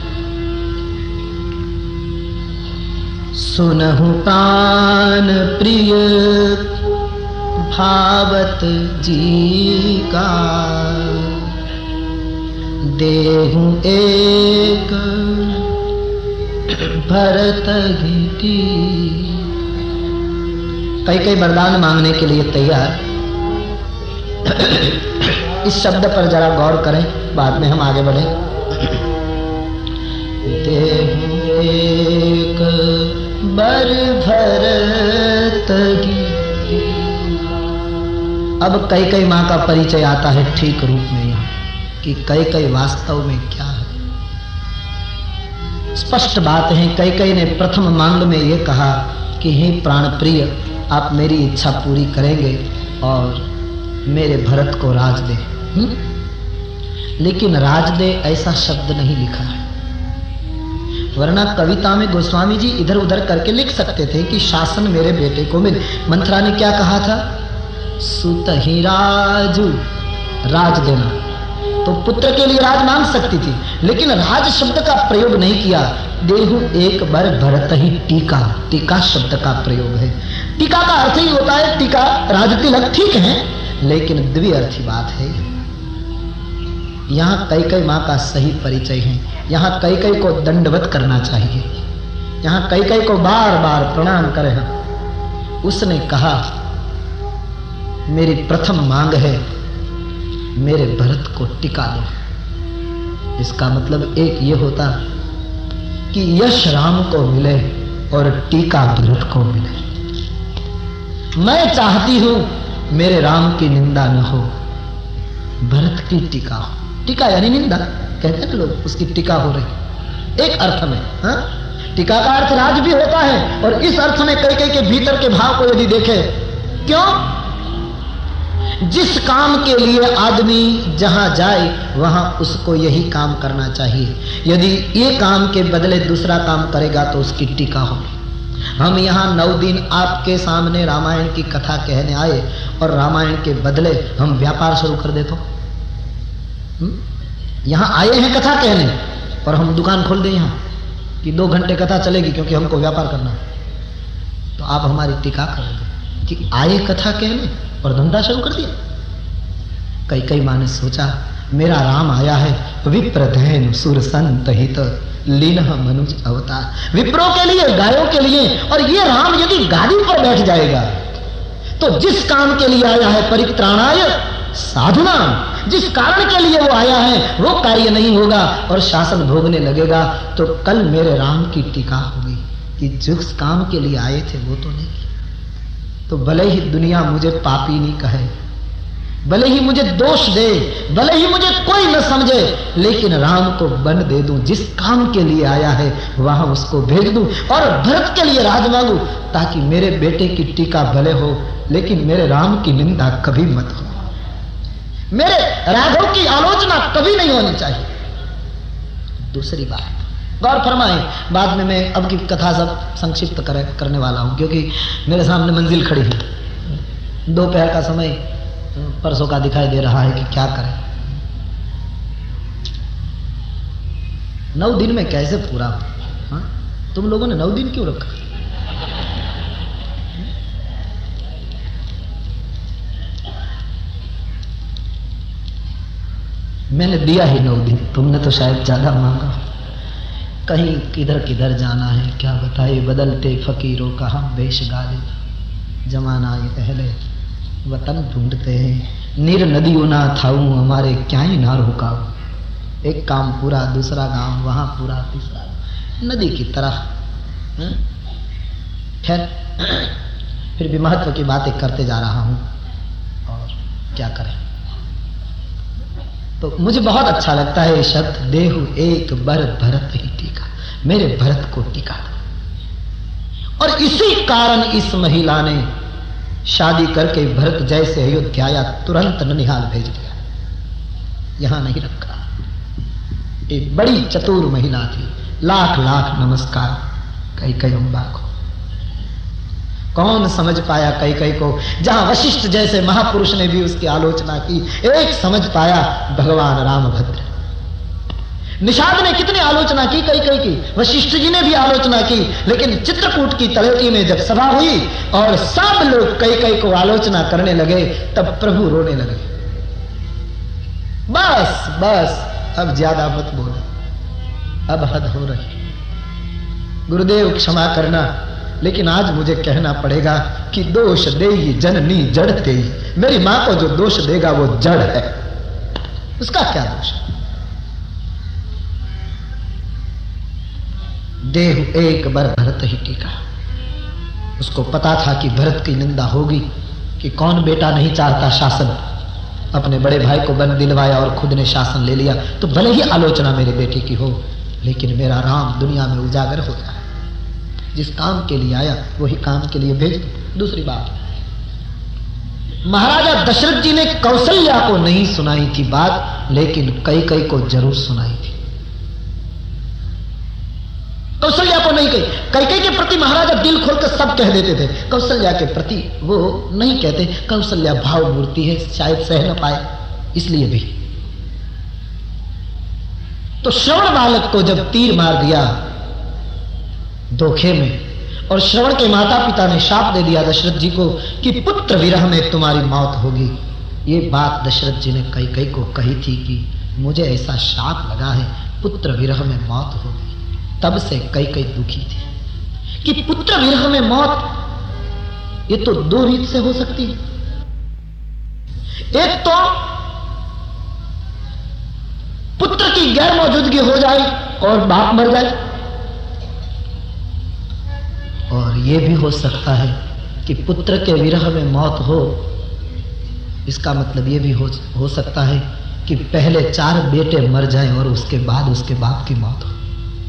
सुनहु प्राण प्रिय भावत जी का, देहु एक भरत गीति। कई कई वरदान मांगने के लिए तैयार। इस शब्द पर जरा गौर करें, बाद में हम आगे बढ़े। एक बर भरत की, अब कई कई माँ का परिचय आता है ठीक रूप में यहाँ कि कई कई वास्तव में क्या है। स्पष्ट बात है, कई कई ने प्रथम मांग में ये कहा कि हे प्राण प्रिय, आप मेरी इच्छा पूरी करेंगे और मेरे भरत को राज दे। हुँ? लेकिन राज दे ऐसा शब्द नहीं लिखा है, वरना कविता में गोस्वामी जी इधर उधर करके लिख सकते थे कि शासन मेरे बेटे को मिले। मंथरा ने क्या कहा था? सुत ही राजू, राज देना, तो पुत्र के लिए राज मांग सकती थी, लेकिन राज शब्द का प्रयोग नहीं किया। देहु एक बार भरत ही टीका, टीका शब्द का प्रयोग है। टीका का अर्थ ही होता है टीका, राज तिलक, ठीक है, लेकिन द्विअर्थी बात है। यहाँ कई कई माँ का सही परिचय है, यहाँ कई कई को दंडवत करना चाहिए, यहाँ कई कई को बार बार प्रणाम करें। उसने कहा मेरी प्रथम मांग है मेरे भरत को टिका दो। इसका मतलब एक ये होता कि यश राम को मिले और टीका भरत को मिले। मैं चाहती हूं मेरे राम की निंदा न हो, भरत की टीका हो। टीका यानी निंदा, कहते हैं लोग उसकी टीका हो रही, एक अर्थ में। हाँ, टीका का अर्थ राज भी होता है, और इस अर्थ में कई कई के भीतर के भाव को यदि देखे, क्यों? जिस काम के लिए आदमी जहां जाए वहां उसको यही काम करना चाहिए। यदि ये काम के बदले दूसरा काम करेगा तो उसकी टीका होगी। हम यहाँ नौ दिन आपके सामने रामायण की कथा कहने आए और रामायण के बदले हम व्यापार शुरू कर देते। यहाँ आए हैं कथा कहने और हम दुकान खोल दें यहाँ कि दो घंटे कथा चलेगी क्योंकि हमको व्यापार करना, तो आप हमारी टीका करोगे कि आए कथा कहने और धंधा शुरू कर दिया। कई कई माँ ने सोचा मेरा राम आया है विप्रधैन सुर संत हित लीन मनुज अवतार, विप्रों के लिए, गायों के लिए, और ये राम यदि गाड़ी पर बैठ जाएगा तो जिस काम के लिए आया है परित्राणाय साधुना, जिस कारण के लिए वो आया है वो कार्य नहीं होगा और शासन भोगने लगेगा, तो कल मेरे राम की टीका होगी कि जिस काम के लिए आए थे वो तो नहीं। तो भले ही दुनिया मुझे पापी नहीं कहे, भले ही मुझे दोष दे, भले ही मुझे कोई न समझे, लेकिन राम को बन दे दूं, जिस काम के लिए आया है वहां उसको भेज दूं और भरत के लिए राज मांगू, ताकि मेरे बेटे की टीका भले हो लेकिन मेरे राम की निंदा कभी मत हो, मेरे राघव की आलोचना कभी नहीं होनी चाहिए। दूसरी बात गौर फरमाएं, बाद में मैं अब की कथा सब संक्षिप्त कर, करने वाला हूं, क्योंकि मेरे सामने मंजिल खड़ी है। दोपहर का समय परसों का दिखाई दे रहा है कि क्या करें। नौ दिन में कैसे पूरा? हाँ, तुम लोगों ने नौ दिन क्यों रखा? मैंने दिया ही नौ दिन, तुमने तो शायद ज्यादा मांगा। कहीं किधर किधर जाना है क्या बताए, बदलते फकीरों का हम वेश गालिब, जमाना ये पहले वतन ढूंढते हैं, नीर नदियों ना थाऊं हमारे क्या ही नार हुकाऊ, एक काम पूरा दूसरा काम वहां पूरा तीसरा, नदी की तरह। खैर फिर भी महत्व की बातें करते जा रहा हूं और क्या करें। तो मुझे बहुत अच्छा लगता है ये शब्द, देहु एक बर भरत ही टीका, मेरे भरत को टीका दो। और इसी कारण इस महिला ने शादी करके भरत जैसे अयोध्या आया तुरंत ननिहाल भेज दिया, यहां नहीं रखा। एक बड़ी चतुर महिला थी, लाख लाख नमस्कार कई कई अम्बा को। कौन समझ पाया कई कई को, जहां वशिष्ठ जैसे महापुरुष ने भी उसकी आलोचना की, एक समझ पाया भगवान रामभद्र। निषाद ने कितनी आलोचना की कई कई की, वशिष्ठ जी ने भी आलोचना की, लेकिन चित्रकूट की तलेटी में जब सभा हुई और सब लोग कई कई को आलोचना करने लगे, तब प्रभु रोने लगे। बस बस अब ज्यादा मत बोलो, अब हद हो रही। गुरुदेव क्षमा करना, लेकिन आज मुझे कहना पड़ेगा कि दोष दे जननी जड़ ते, मेरी मां को जो दोष देगा वो जड़ है। उसका क्या दोष? देहु एक बार भरत ही टीका। उसको पता था कि भरत की निंदा होगी, कि कौन बेटा नहीं चाहता शासन। अपने बड़े भाई को बन दिलवाया और खुद ने शासन ले लिया, तो भले ही आलोचना मेरे बेटे की हो, लेकिन मेरा राम दुनिया में उजागर हो जाए। जिस काम के लिए आया वही काम के लिए भेज दो। दूसरी बात, महाराजा दशरथ जी ने कौशल्या को नहीं सुनाई थी बात, लेकिन कैकेयी को जरूर सुनाई थी। कौशल्या को नहीं कही। कैकेयी के प्रति महाराजा दिल खोलकर सब कह देते थे, कौशल्या के प्रति वो नहीं कहते। कौशल्या भाव मूर्ति है, शायद सह न पाए, इसलिए भी। तो श्रवण बालक को जब तीर मार दिया धोखे में, और श्रवण के माता पिता ने शाप दे दिया दशरथ जी को कि पुत्र विरह में तुम्हारी मौत होगी। ये बात दशरथ जी ने कैकेयी को कही थी कि मुझे ऐसा शाप लगा है, पुत्र विरह में मौत होगी। तब से कैकेयी दुखी थी कि पुत्र विरह में मौत, ये तो दो रीत से हो सकती है। एक तो पुत्र की गैर मौजूदगी हो जाए और बाप मर जाए, और यह भी हो सकता है कि पुत्र के विरह में मौत हो। इसका मतलब यह भी हो, हो सकता है कि पहले चार बेटे मर जाएं और उसके बाद उसके बाप की मौत हो।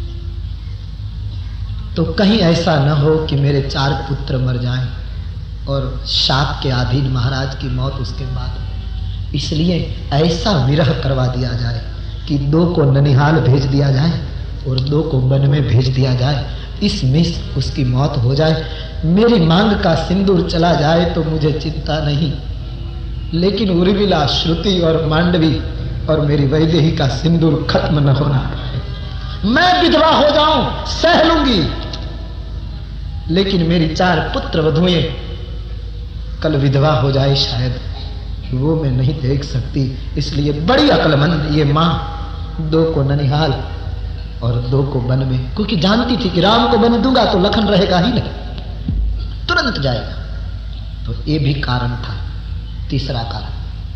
तो कहीं ऐसा न हो कि मेरे चार पुत्र मर जाएं और शाप के अधीन महाराज की मौत उसके बाद हो। इसलिए ऐसा विरह करवा दिया जाए कि दो को ननिहाल भेज दिया जाए और दो को वन में भेज दिया जाए, इसमें उसकी मौत हो जाए। मेरी मांग का सिंदूर चला जाए तो मुझे चिंता नहीं, लेकिन उर्मिला, श्रुति और मांडवी और मेरी वैदेही का सिंदूर खत्म न होना। मैं विधवा हो जाऊं सह लूंगी, लेकिन मेरी चार पुत्र वधुएं कल विधवा हो जाए शायद, वो मैं नहीं देख सकती। इसलिए बड़ी अक्लमंद ये मां दो को ननिहाल और दो को वन में, क्योंकि जानती थी कि राम को वन दूंगा तो लखन रहेगा ही नहीं, तुरंत जाएगा। तो ये भी कारण था। तीसरा कारण,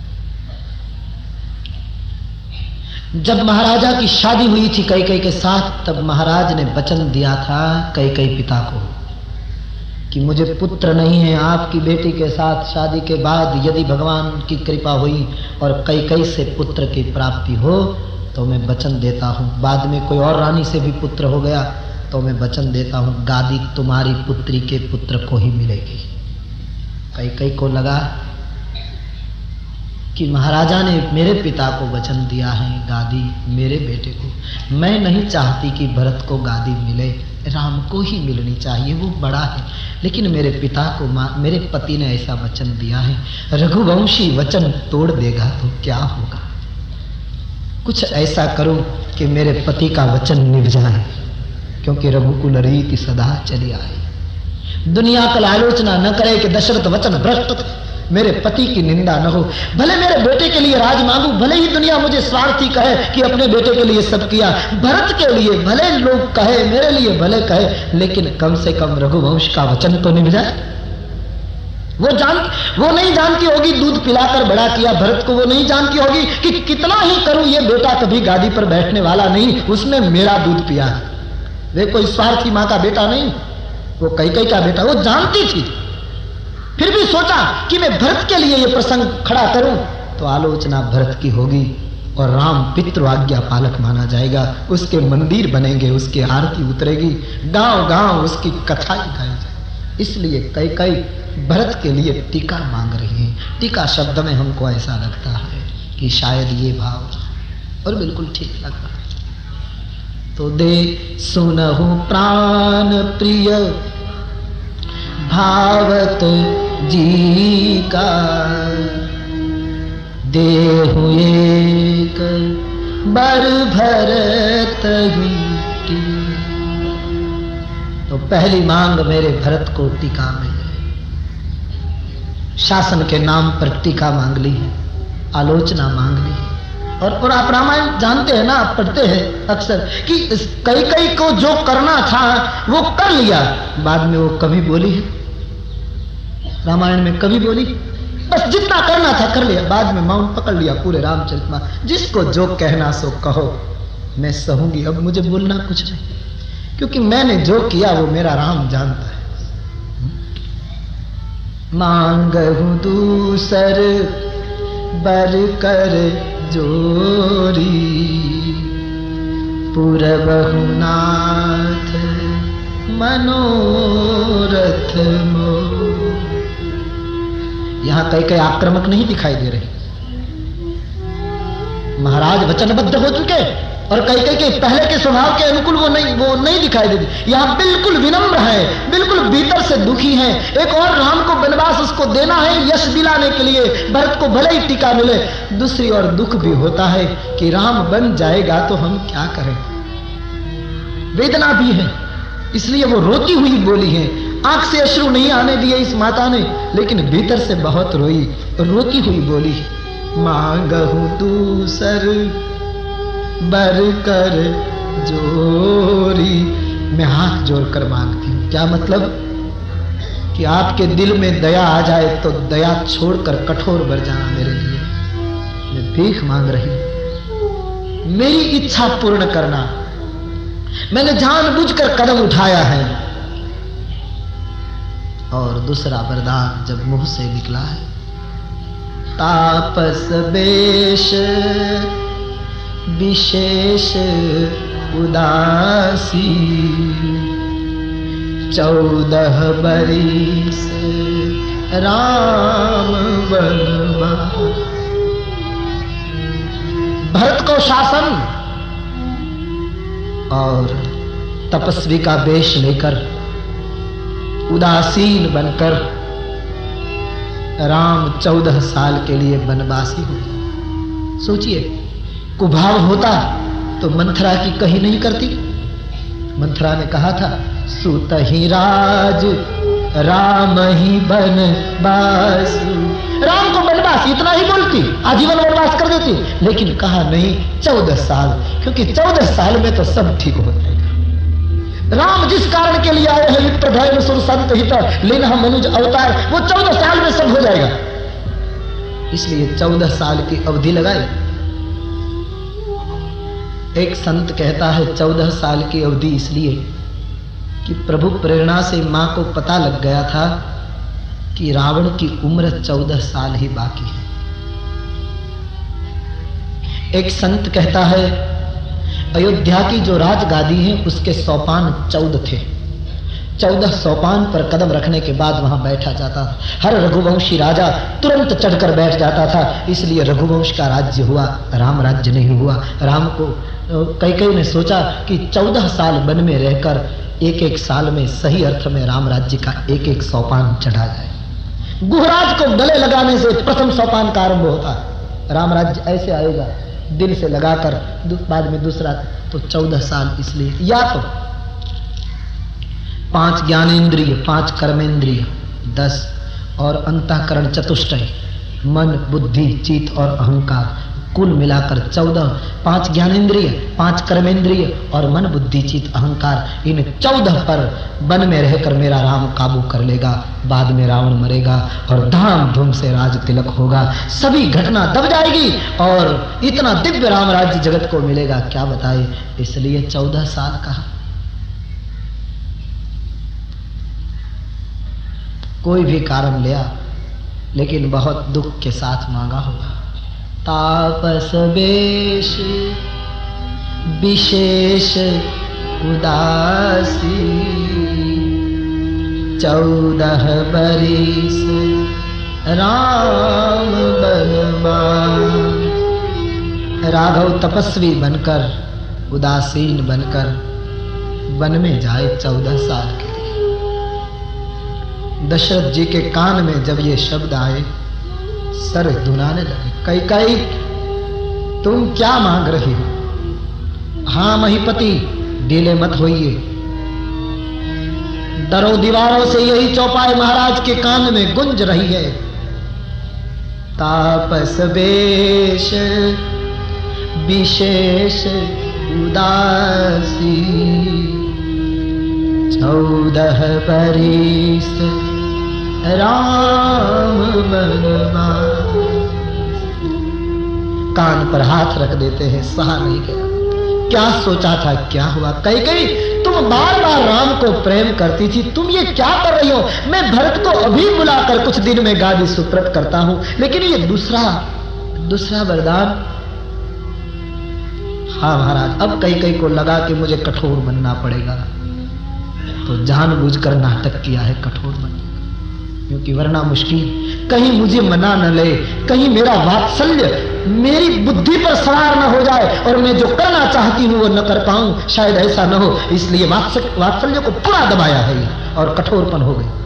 जब महाराजा की शादी हुई थी कैकेयी के साथ, तब महाराज ने वचन दिया था कैकेयी पिता को कि मुझे पुत्र नहीं है, आपकी बेटी के साथ शादी के बाद यदि भगवान की कृपा हुई और कैकेयी से पुत्र की प्राप्ति हो तो मैं वचन देता हूँ, बाद में कोई और रानी से भी पुत्र हो गया तो मैं वचन देता हूँ गादी तुम्हारी पुत्री के पुत्र को ही मिलेगी। कैकेयी को लगा कि महाराजा ने मेरे पिता को वचन दिया है गादी मेरे बेटे को, मैं नहीं चाहती कि भरत को गादी मिले, राम को ही मिलनी चाहिए, वो बड़ा है। लेकिन मेरे पिता को, मेरे पति ने ऐसा वचन दिया है, रघुवंशी वचन तोड़ देगा तो क्या होगा। कुछ ऐसा करो कि मेरे पति का वचन निभ जाए, क्योंकि रघुकुल रीति सदा चली आई। दुनिया कल आलोचना न करे कि दशरथ वचन भ्रष्ट थे, मेरे पति की निंदा न हो। भले मेरे बेटे के लिए राज मांगू, भले ही दुनिया मुझे स्वार्थी कहे कि अपने बेटे के लिए सब किया, भरत के लिए भले लोग कहे, मेरे लिए भले कहे, लेकिन कम से कम रघुवंश का वचन तो निभ जाए। वो जान वो नहीं जानती होगी दूध पिलाकर बड़ा किया भरत को, वो नहीं जानती होगी कि कितना ही करूं ये बेटा कभी गादी पर बैठने वाला नहीं, उसने मेरा दूध पिया। वे कोई स्वार्थी माँ का बेटा नहीं, वो कैकेयी का बेटा, वो जानती थी। फिर भी सोचा कि मैं भरत के लिए ये प्रसंग खड़ा करूं तो आलोचना भरत की होगी और राम पितृ आज्ञा पालक माना जाएगा, उसके मंदिर बनेंगे, उसकी आरती उतरेगी, गांव गांव उसकी कथा गाई जाए। इसलिए कैकेयी भरत के लिए टीका मांग रही है। टीका शब्द में हमको ऐसा लगता है कि शायद ये भाव, और बिल्कुल ठीक लग रहा है। तो दे सुनहु प्राण प्रिय भावत जी का, देहु एक बर भरत ही। तो पहली मांग मेरे भरत को टीका मिले, शासन के नाम पर टीका मांग ली है, आलोचना मांग ली है। और, और आप रामायण जानते हैं ना, आप पढ़ते हैं अक्सर कि कैकेयी को जो करना था वो कर लिया, बाद में वो कभी बोली है रामायण में, कभी बोली बस जितना करना था कर लिया, बाद में माउंट पकड़ लिया पूरे रामचरितमानस। जिसको जो कहना सो कहो, मैं सहूंगी, अब मुझे बोलना कुछ नहीं, क्योंकि मैंने जो किया वो मेरा राम जानता है। मांगहु दूसर बर कर जोरी, पुरबहु नाथ मनोरथ मोर। यहां कई कई आक्रामक नहीं दिखाई दे रहे, महाराज वचनबद्ध हो चुके, और कई कई के पहले के स्वभाव के अनुकूल वो नहीं वो नहीं दिखाई देती। यहां बिल्कुल विनम्र है, बिल्कुल भीतर से दुखी है। एक और राम को वनवास उसको देना है यश दिलाने के लिए, भरत को भले ही टीका मिले। दूसरी और दुख भी होता है कि राम बन जाएगा तो हम क्या करें, वेदना भी है, इसलिए वो रोती हुई बोली है। आंख से अश्रु नहीं आने दिए इस माता ने, लेकिन भीतर से बहुत रोई, रोती हुई बोली, मांगहु दूसर बर कर जोरी। मैं हाथ जोड़कर मांगती हूं। क्या मतलब? कि आपके दिल में दया आ जाए तो दया छोड़कर कठोर बर जाना मेरे लिए। मैं भीख मांग रही हूं, मेरी इच्छा पूर्ण करना। मैंने जानबूझकर कदम उठाया है। और दूसरा वरदान जब मुंह से निकला है, तापस बेश विशेष उदासी, चौदह बरिस राम बनवास। भरत को शासन और तपस्वी का वेश लेकर उदासीन बनकर राम चौदह साल के लिए वनवासी हो। सोचिए, कुभाव होता तो मंथरा की कही नहीं करती। मंथरा ने कहा था, सुत ही राज राम ही बनवास। राम को वनवास इतना ही बोलती, आजीवन वनवास कर देती, लेकिन कहा नहीं चौदह साल, क्योंकि चौदह साल में तो सब ठीक हो जाएगा। राम जिस कारण के लिए आए हैं, प्रधान सुर संत हित लीन मनुज अवतार, वो चौदह साल में सब हो जाएगा। इसलिए चौदह साल की अवधि लगाई। एक संत कहता है चौदह साल की अवधि इसलिए कि प्रभु प्रेरणा से मां को पता लग गया था कि रावण की उम्र चौदह साल ही बाकी है। एक संत कहता है अयोध्या की जो राजगादी है उसके सोपान चौदह थे। चौदह सोपान पर कदम रखने के बाद वहां बैठा जाता था। हर रघुवंशी राजा तुरंत चढ़कर बैठ जाता था, इसलिए रघुवंश का राज्य हुआ, राम राज्य नहीं हुआ। राम को कई कई ने सोचा कि चौदह साल वन में रहकर एक एक साल में सही अर्थ में राम राज्य का एक एक सोपान चढ़ा जाए। गुहराज को गले लगाने से प्रथम सोपान का आरंभ होता है। राम राज्य ऐसे आएगा, दिल से लगाकर बाद में दूसरा, तो चौदह साल इसलिए। या तो पांच ज्ञानेन्द्रिय, पांच कर्मेंद्रिय, दस और अंतःकरण चतुष्टय, मन बुद्धि चित्त और अहंकार, कुल मिलाकर चौदह। पांच ज्ञानेन्द्रिय, पांच कर्मेंद्रिय और मन बुद्धि चित्त अहंकार, इन चौदह पर वन में रहकर मेरा राम काबू कर लेगा। बाद में रावण मरेगा और धाम धूम से राज तिलक होगा, सभी घटना दब जाएगी और इतना दिव्य राम राज्य जगत को मिलेगा, क्या बताए। इसलिए चौदह साल कहा। कोई भी कारण लिया, लेकिन बहुत दुख के साथ मांगा होगा। तापस बेश विशेष उदासी, चौदह बरिस राम बनवास। राघव तपस्वी बनकर, उदासीन बनकर वन में जाए चौदह साल के लिए। दशरथ जी के कान में जब ये शब्द आए, सर दुनाने लगे। कई कई तुम क्या मांग रही हो? हाँ महीपति, ढीले मत होइए। दरों दीवारों से यही चौपाई महाराज के कान में गुंज रही है। तापस बेश विशेष उदासी, चौदह बरिस राम बनवास। कान पर हाथ रख देते हैं, सहा नहीं गया। क्या सोचा था, क्या हुआ? कई कई तुम बार बार राम को प्रेम करती थी, तुम ये क्या कर रही हो? मैं भरत को अभी बुलाकर कुछ दिन में गादी सुप्रत करता हूं, लेकिन ये दूसरा दूसरा वरदान। हाँ महाराज, अब कई कई को लगा कि मुझे कठोर बनना पड़ेगा, तो जानबूझकर नाटक किया है कठोर बनने का, क्योंकि वरना मुश्किल। कहीं मुझे मना न ले, कहीं मेरा वात्सल्य मेरी बुद्धि पर सवार न हो जाए और मैं जो करना चाहती हूं वो न कर पाऊं, शायद ऐसा न हो। इसलिए वात्सल्य को पूरा दबाया है और कठोरपन हो गई।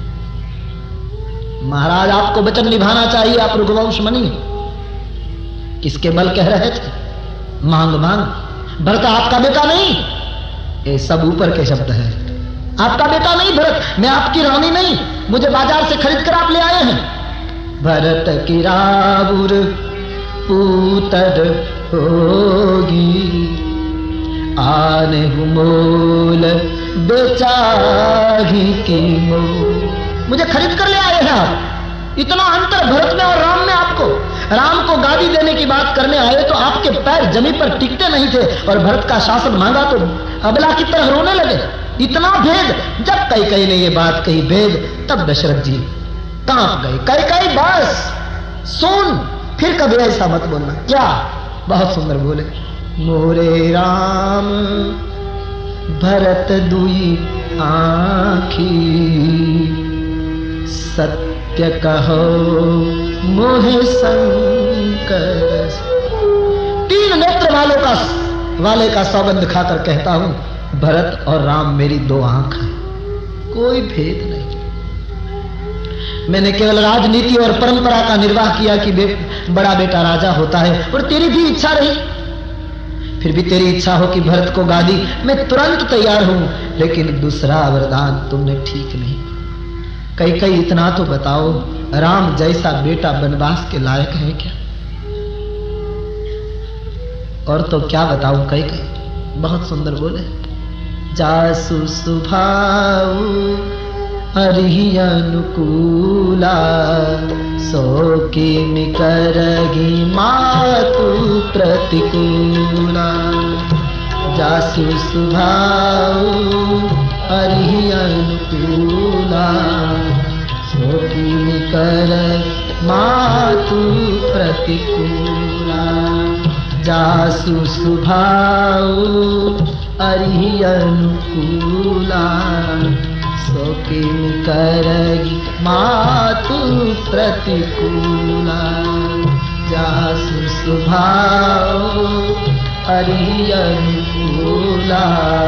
महाराज, आपको वचन निभाना चाहिए, आप रघुवंश मनी। किसके बल कह रहे थे? मांग मांग। भरत आपका बेटा नहीं, ये सब ऊपर के शब्द है। आपका बेटा नहीं भरत, मैं आपकी रानी नहीं, मुझे बाजार से खरीद कर आप ले आए हैं। भरत की राबुर पूतर होगी, आने मोल बेचाही की मोल। मुझे खरीद कर ले आए हैं आप। इतना अंतर भरत में और राम में। आपको राम को गादी देने की बात करने आए तो आपके पैर जमीन पर टिकते नहीं थे, और भरत का शासन मांगा तो अबला की तरह रोने लगे। इतना भेद। जब कई कई ने ये बात कही भेद, तब दशरथ जी कांप गए। कई कई बस सुन, फिर कभी ऐसा मत बोलना। क्या? बहुत सुंदर बोले, मोरे राम भरत दुई आँखी, सत्य कहो मोहे शंकर। तीन नेत्र वालों का वाले का सौगंध खाकर कहता हूं, भरत और राम मेरी दो आंख है, कोई भेद नहीं। मैंने केवल राजनीति और परंपरा का निर्वाह किया कि बे, बड़ा बेटा राजा होता है, और तेरी भी इच्छा रही। फिर भी तेरी इच्छा हो कि भरत को गादी, मैं तुरंत तैयार हूं, लेकिन दूसरा वरदान तुमने ठीक नहीं। कई कई इतना तो बताओ, राम जैसा बेटा वनवास के लायक है क्या? और तो क्या बताऊं? कई कई बहुत सुंदर बोले, जासु सुभाऊ हरि अनुकूला, सो किमि करगी मातु प्रतिकूला। जासु सुभाऊ हरि अनुकूला, सो किमि करगी मातु प्रतिकूला। जासु सुभाऊ हरि अनुकूला, सो किमि करगी मातु प्रतिकूला। जासु सुभाऊ हरि अनुकूला।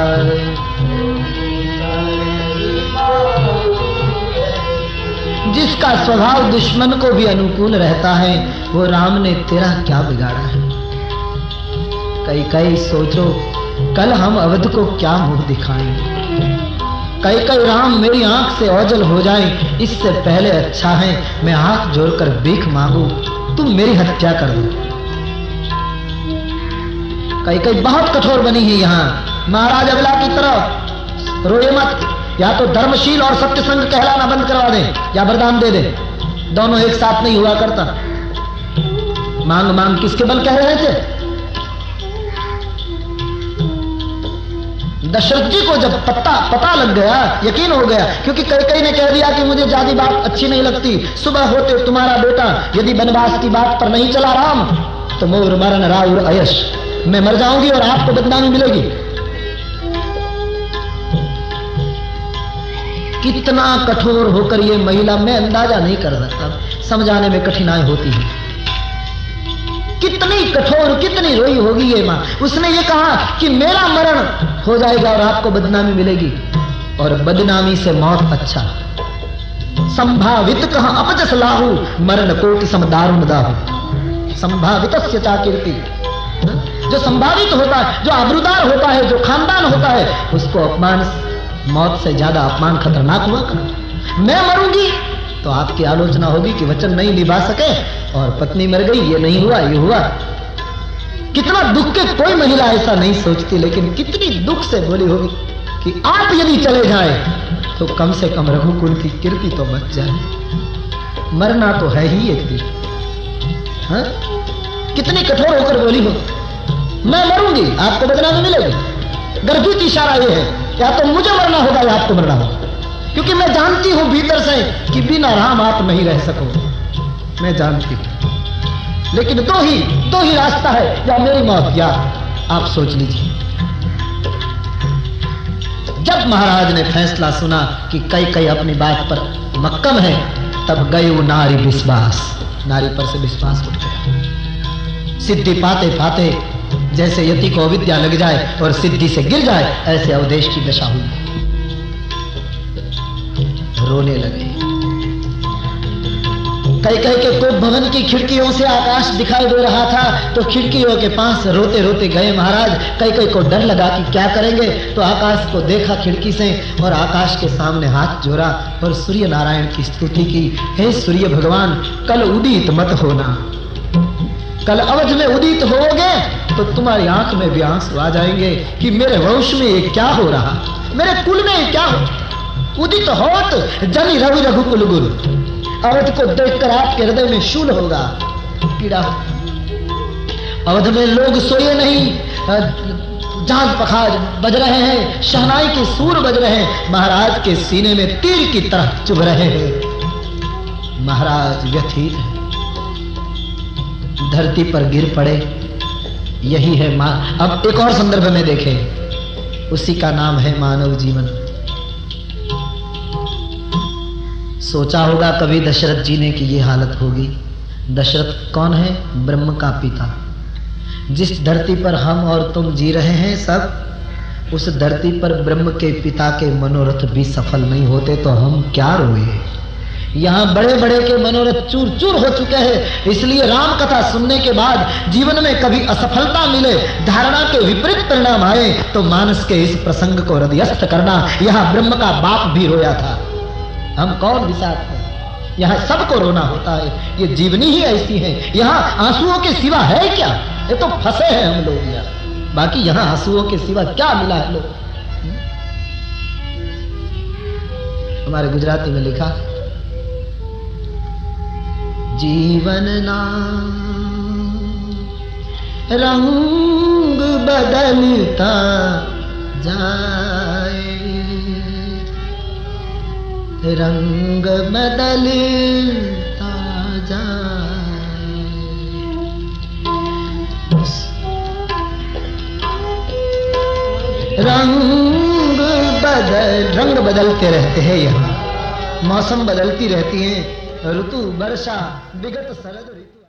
जिसका स्वभाव दुश्मन को भी अनुकूल रहता है, वो राम ने तेरा क्या बिगाड़ा है? कई कई सोचो, कल हम अवध को क्या मुंह दिखाएंगे? कई कई राम मेरी आंख से ओझल हो जाए, इससे पहले अच्छा है मैं हाथ जोड़कर भीख मांगू, तुम मेरी हत्या कर दो। कई कई बहुत कठोर बनी है यहाँ। महाराज अबला की तरह रोए मत, या तो धर्मशील और सत्य संग कहलाना बंद करवा दें, या वरदान दे दें। दोनों एक साथ नहीं हुआ करता। मांग मांग किसके बल कह रहे थे? दशरथ जी को जब पता पता लग गया, यकीन हो गया, क्योंकि कई कई ने कह दिया कि मुझे ज्यादा बात अच्छी नहीं लगती, सुबह होते तुम्हारा बेटा यदि वनवास की बात पर नहीं चला राम, तो मोर मरण राउर अयश, मैं मर जाऊंगी और आपको बदनामी मिलेगी। कितना कठोर होकर ये महिला, मैं अंदाजा नहीं कर सकता, समझाने में कठिनाई होती है। कितनी कठोर, कितनी रोई होगी ये मां। उसने ये कहा कि मेरा मरण हो जाएगा और आपको बदनामी मिलेगी, और बदनामी से मौत अच्छा। संभावित कहा अपजस लाहू, मरण कोटि सम दारुण दाहु। संभावितस्य चा कीर्ति, जो संभावित होता है, जो आबरूदार होता है, जो खानदान होता है, उसको अपमान, मौत से ज्यादा अपमान खतरनाक हुआ कर। मैं मरूंगी तो आपकी आलोचना होगी कि वचन नहीं निभा सके और पत्नी मर गई, ये नहीं हुआ, ये हुआ। कितना दुख के कोई महिला ऐसा नहीं सोचती, लेकिन कितनी दुख से बोली होगी कि आप यदि चले जाए तो कम से कम रघुकुल की कीर्ति तो बच जाए। मरना तो है ही एक दिन। हाँ? कितनी कठोर होकर बोली हो, मैं मरूंगी, आपको बदनामी मिलेगी। गर्भित इशारा ये है, या तो मुझे मरना होगा या आपको मरना होगा, क्योंकि मैं जानती हूं भीतर से कि बिना राम आप नहीं रह सकोगे। मैं जानती हूं, लेकिन दो ही दो ही रास्ता है, या मेरी मौत या आप सोच लीजिए। जब महाराज ने फैसला सुना कि कई कई अपनी बात पर मक्कम है, तब गए वो नारी विश्वास, नारी पर से विश्वास उठ गया। सिद्धि पाते पाते जैसे यति को अविद्या लग जाए और सिद्धि से गिर जाए, ऐसे अवधेश की दशा हुई। रोने लगे। कई कई के कोप भवन की खिड़कियों से आकाश दिखाई दे रहा था, तो खिड़कियों के पास रोते रोते गए महाराज। कई कई को डर लगा कि क्या करेंगे, तो आकाश को देखा खिड़की से और आकाश के सामने हाथ जोड़ा और सूर्य नारायण की स्तुति की। हे सूर्य भगवान, कल उदित मत होना, कल अवध में उदित होगे तो तुम्हारी आंख में भी आंसू आ जाएंगे कि मेरे वंश में ये क्या हो रहा, मेरे कुल में ये क्या हो। उदित होत जनि रवि रघुकुल गुल, अवध को देखकर आपके हृदय में शूल होगा, पीड़ा होगा। अवध में लोग सोए नहीं, झांझ पखार बज रहे हैं, शहनाई के सूर बज रहे हैं, महाराज के सीने में तीर की तरह चुभ रहे हैं। महाराज व्यथित है, धरती पर गिर पड़े। यही है मां। अब एक और संदर्भ में देखें, उसी का नाम है मानव जीवन। सोचा होगा कभी दशरथ जी ने कि ये हालत होगी। दशरथ कौन है? ब्रह्म का पिता। जिस धरती पर हम और तुम जी रहे हैं सब, उस धरती पर ब्रह्म के पिता के मनोरथ भी सफल नहीं होते तो हम क्या रोए। यहाँ बड़े बड़े के मनोरथ चूर चूर हो चुके हैं। इसलिए राम कथा सुनने के बाद जीवन में कभी असफलता मिले, धारणा के विपरीत परिणाम आए, तो मानस के इस प्रसंग को हृदयस्थ करना। यहाँ ब्रह्म का बाप भी रोया था। हम कौन विषाद हैं? यहाँ सबको रोना होता है। ये जीवनी ही ऐसी है। यहाँ आंसुओं के सिवा है क्या? ये तो फंसे हैं हम लोग यहाँ। बाकी यहाँ आंसुओं के सिवा क्या मिला है लोग? हमारे गुजराती में लिखा, जीवन ना रंग बदलता जाए, रंग बदलता जाए। रंग बदल रंग बदलते रहते हैं, यहाँ मौसम बदलती रहती है, ऋतु वर्षा विगत शरद ऋतु।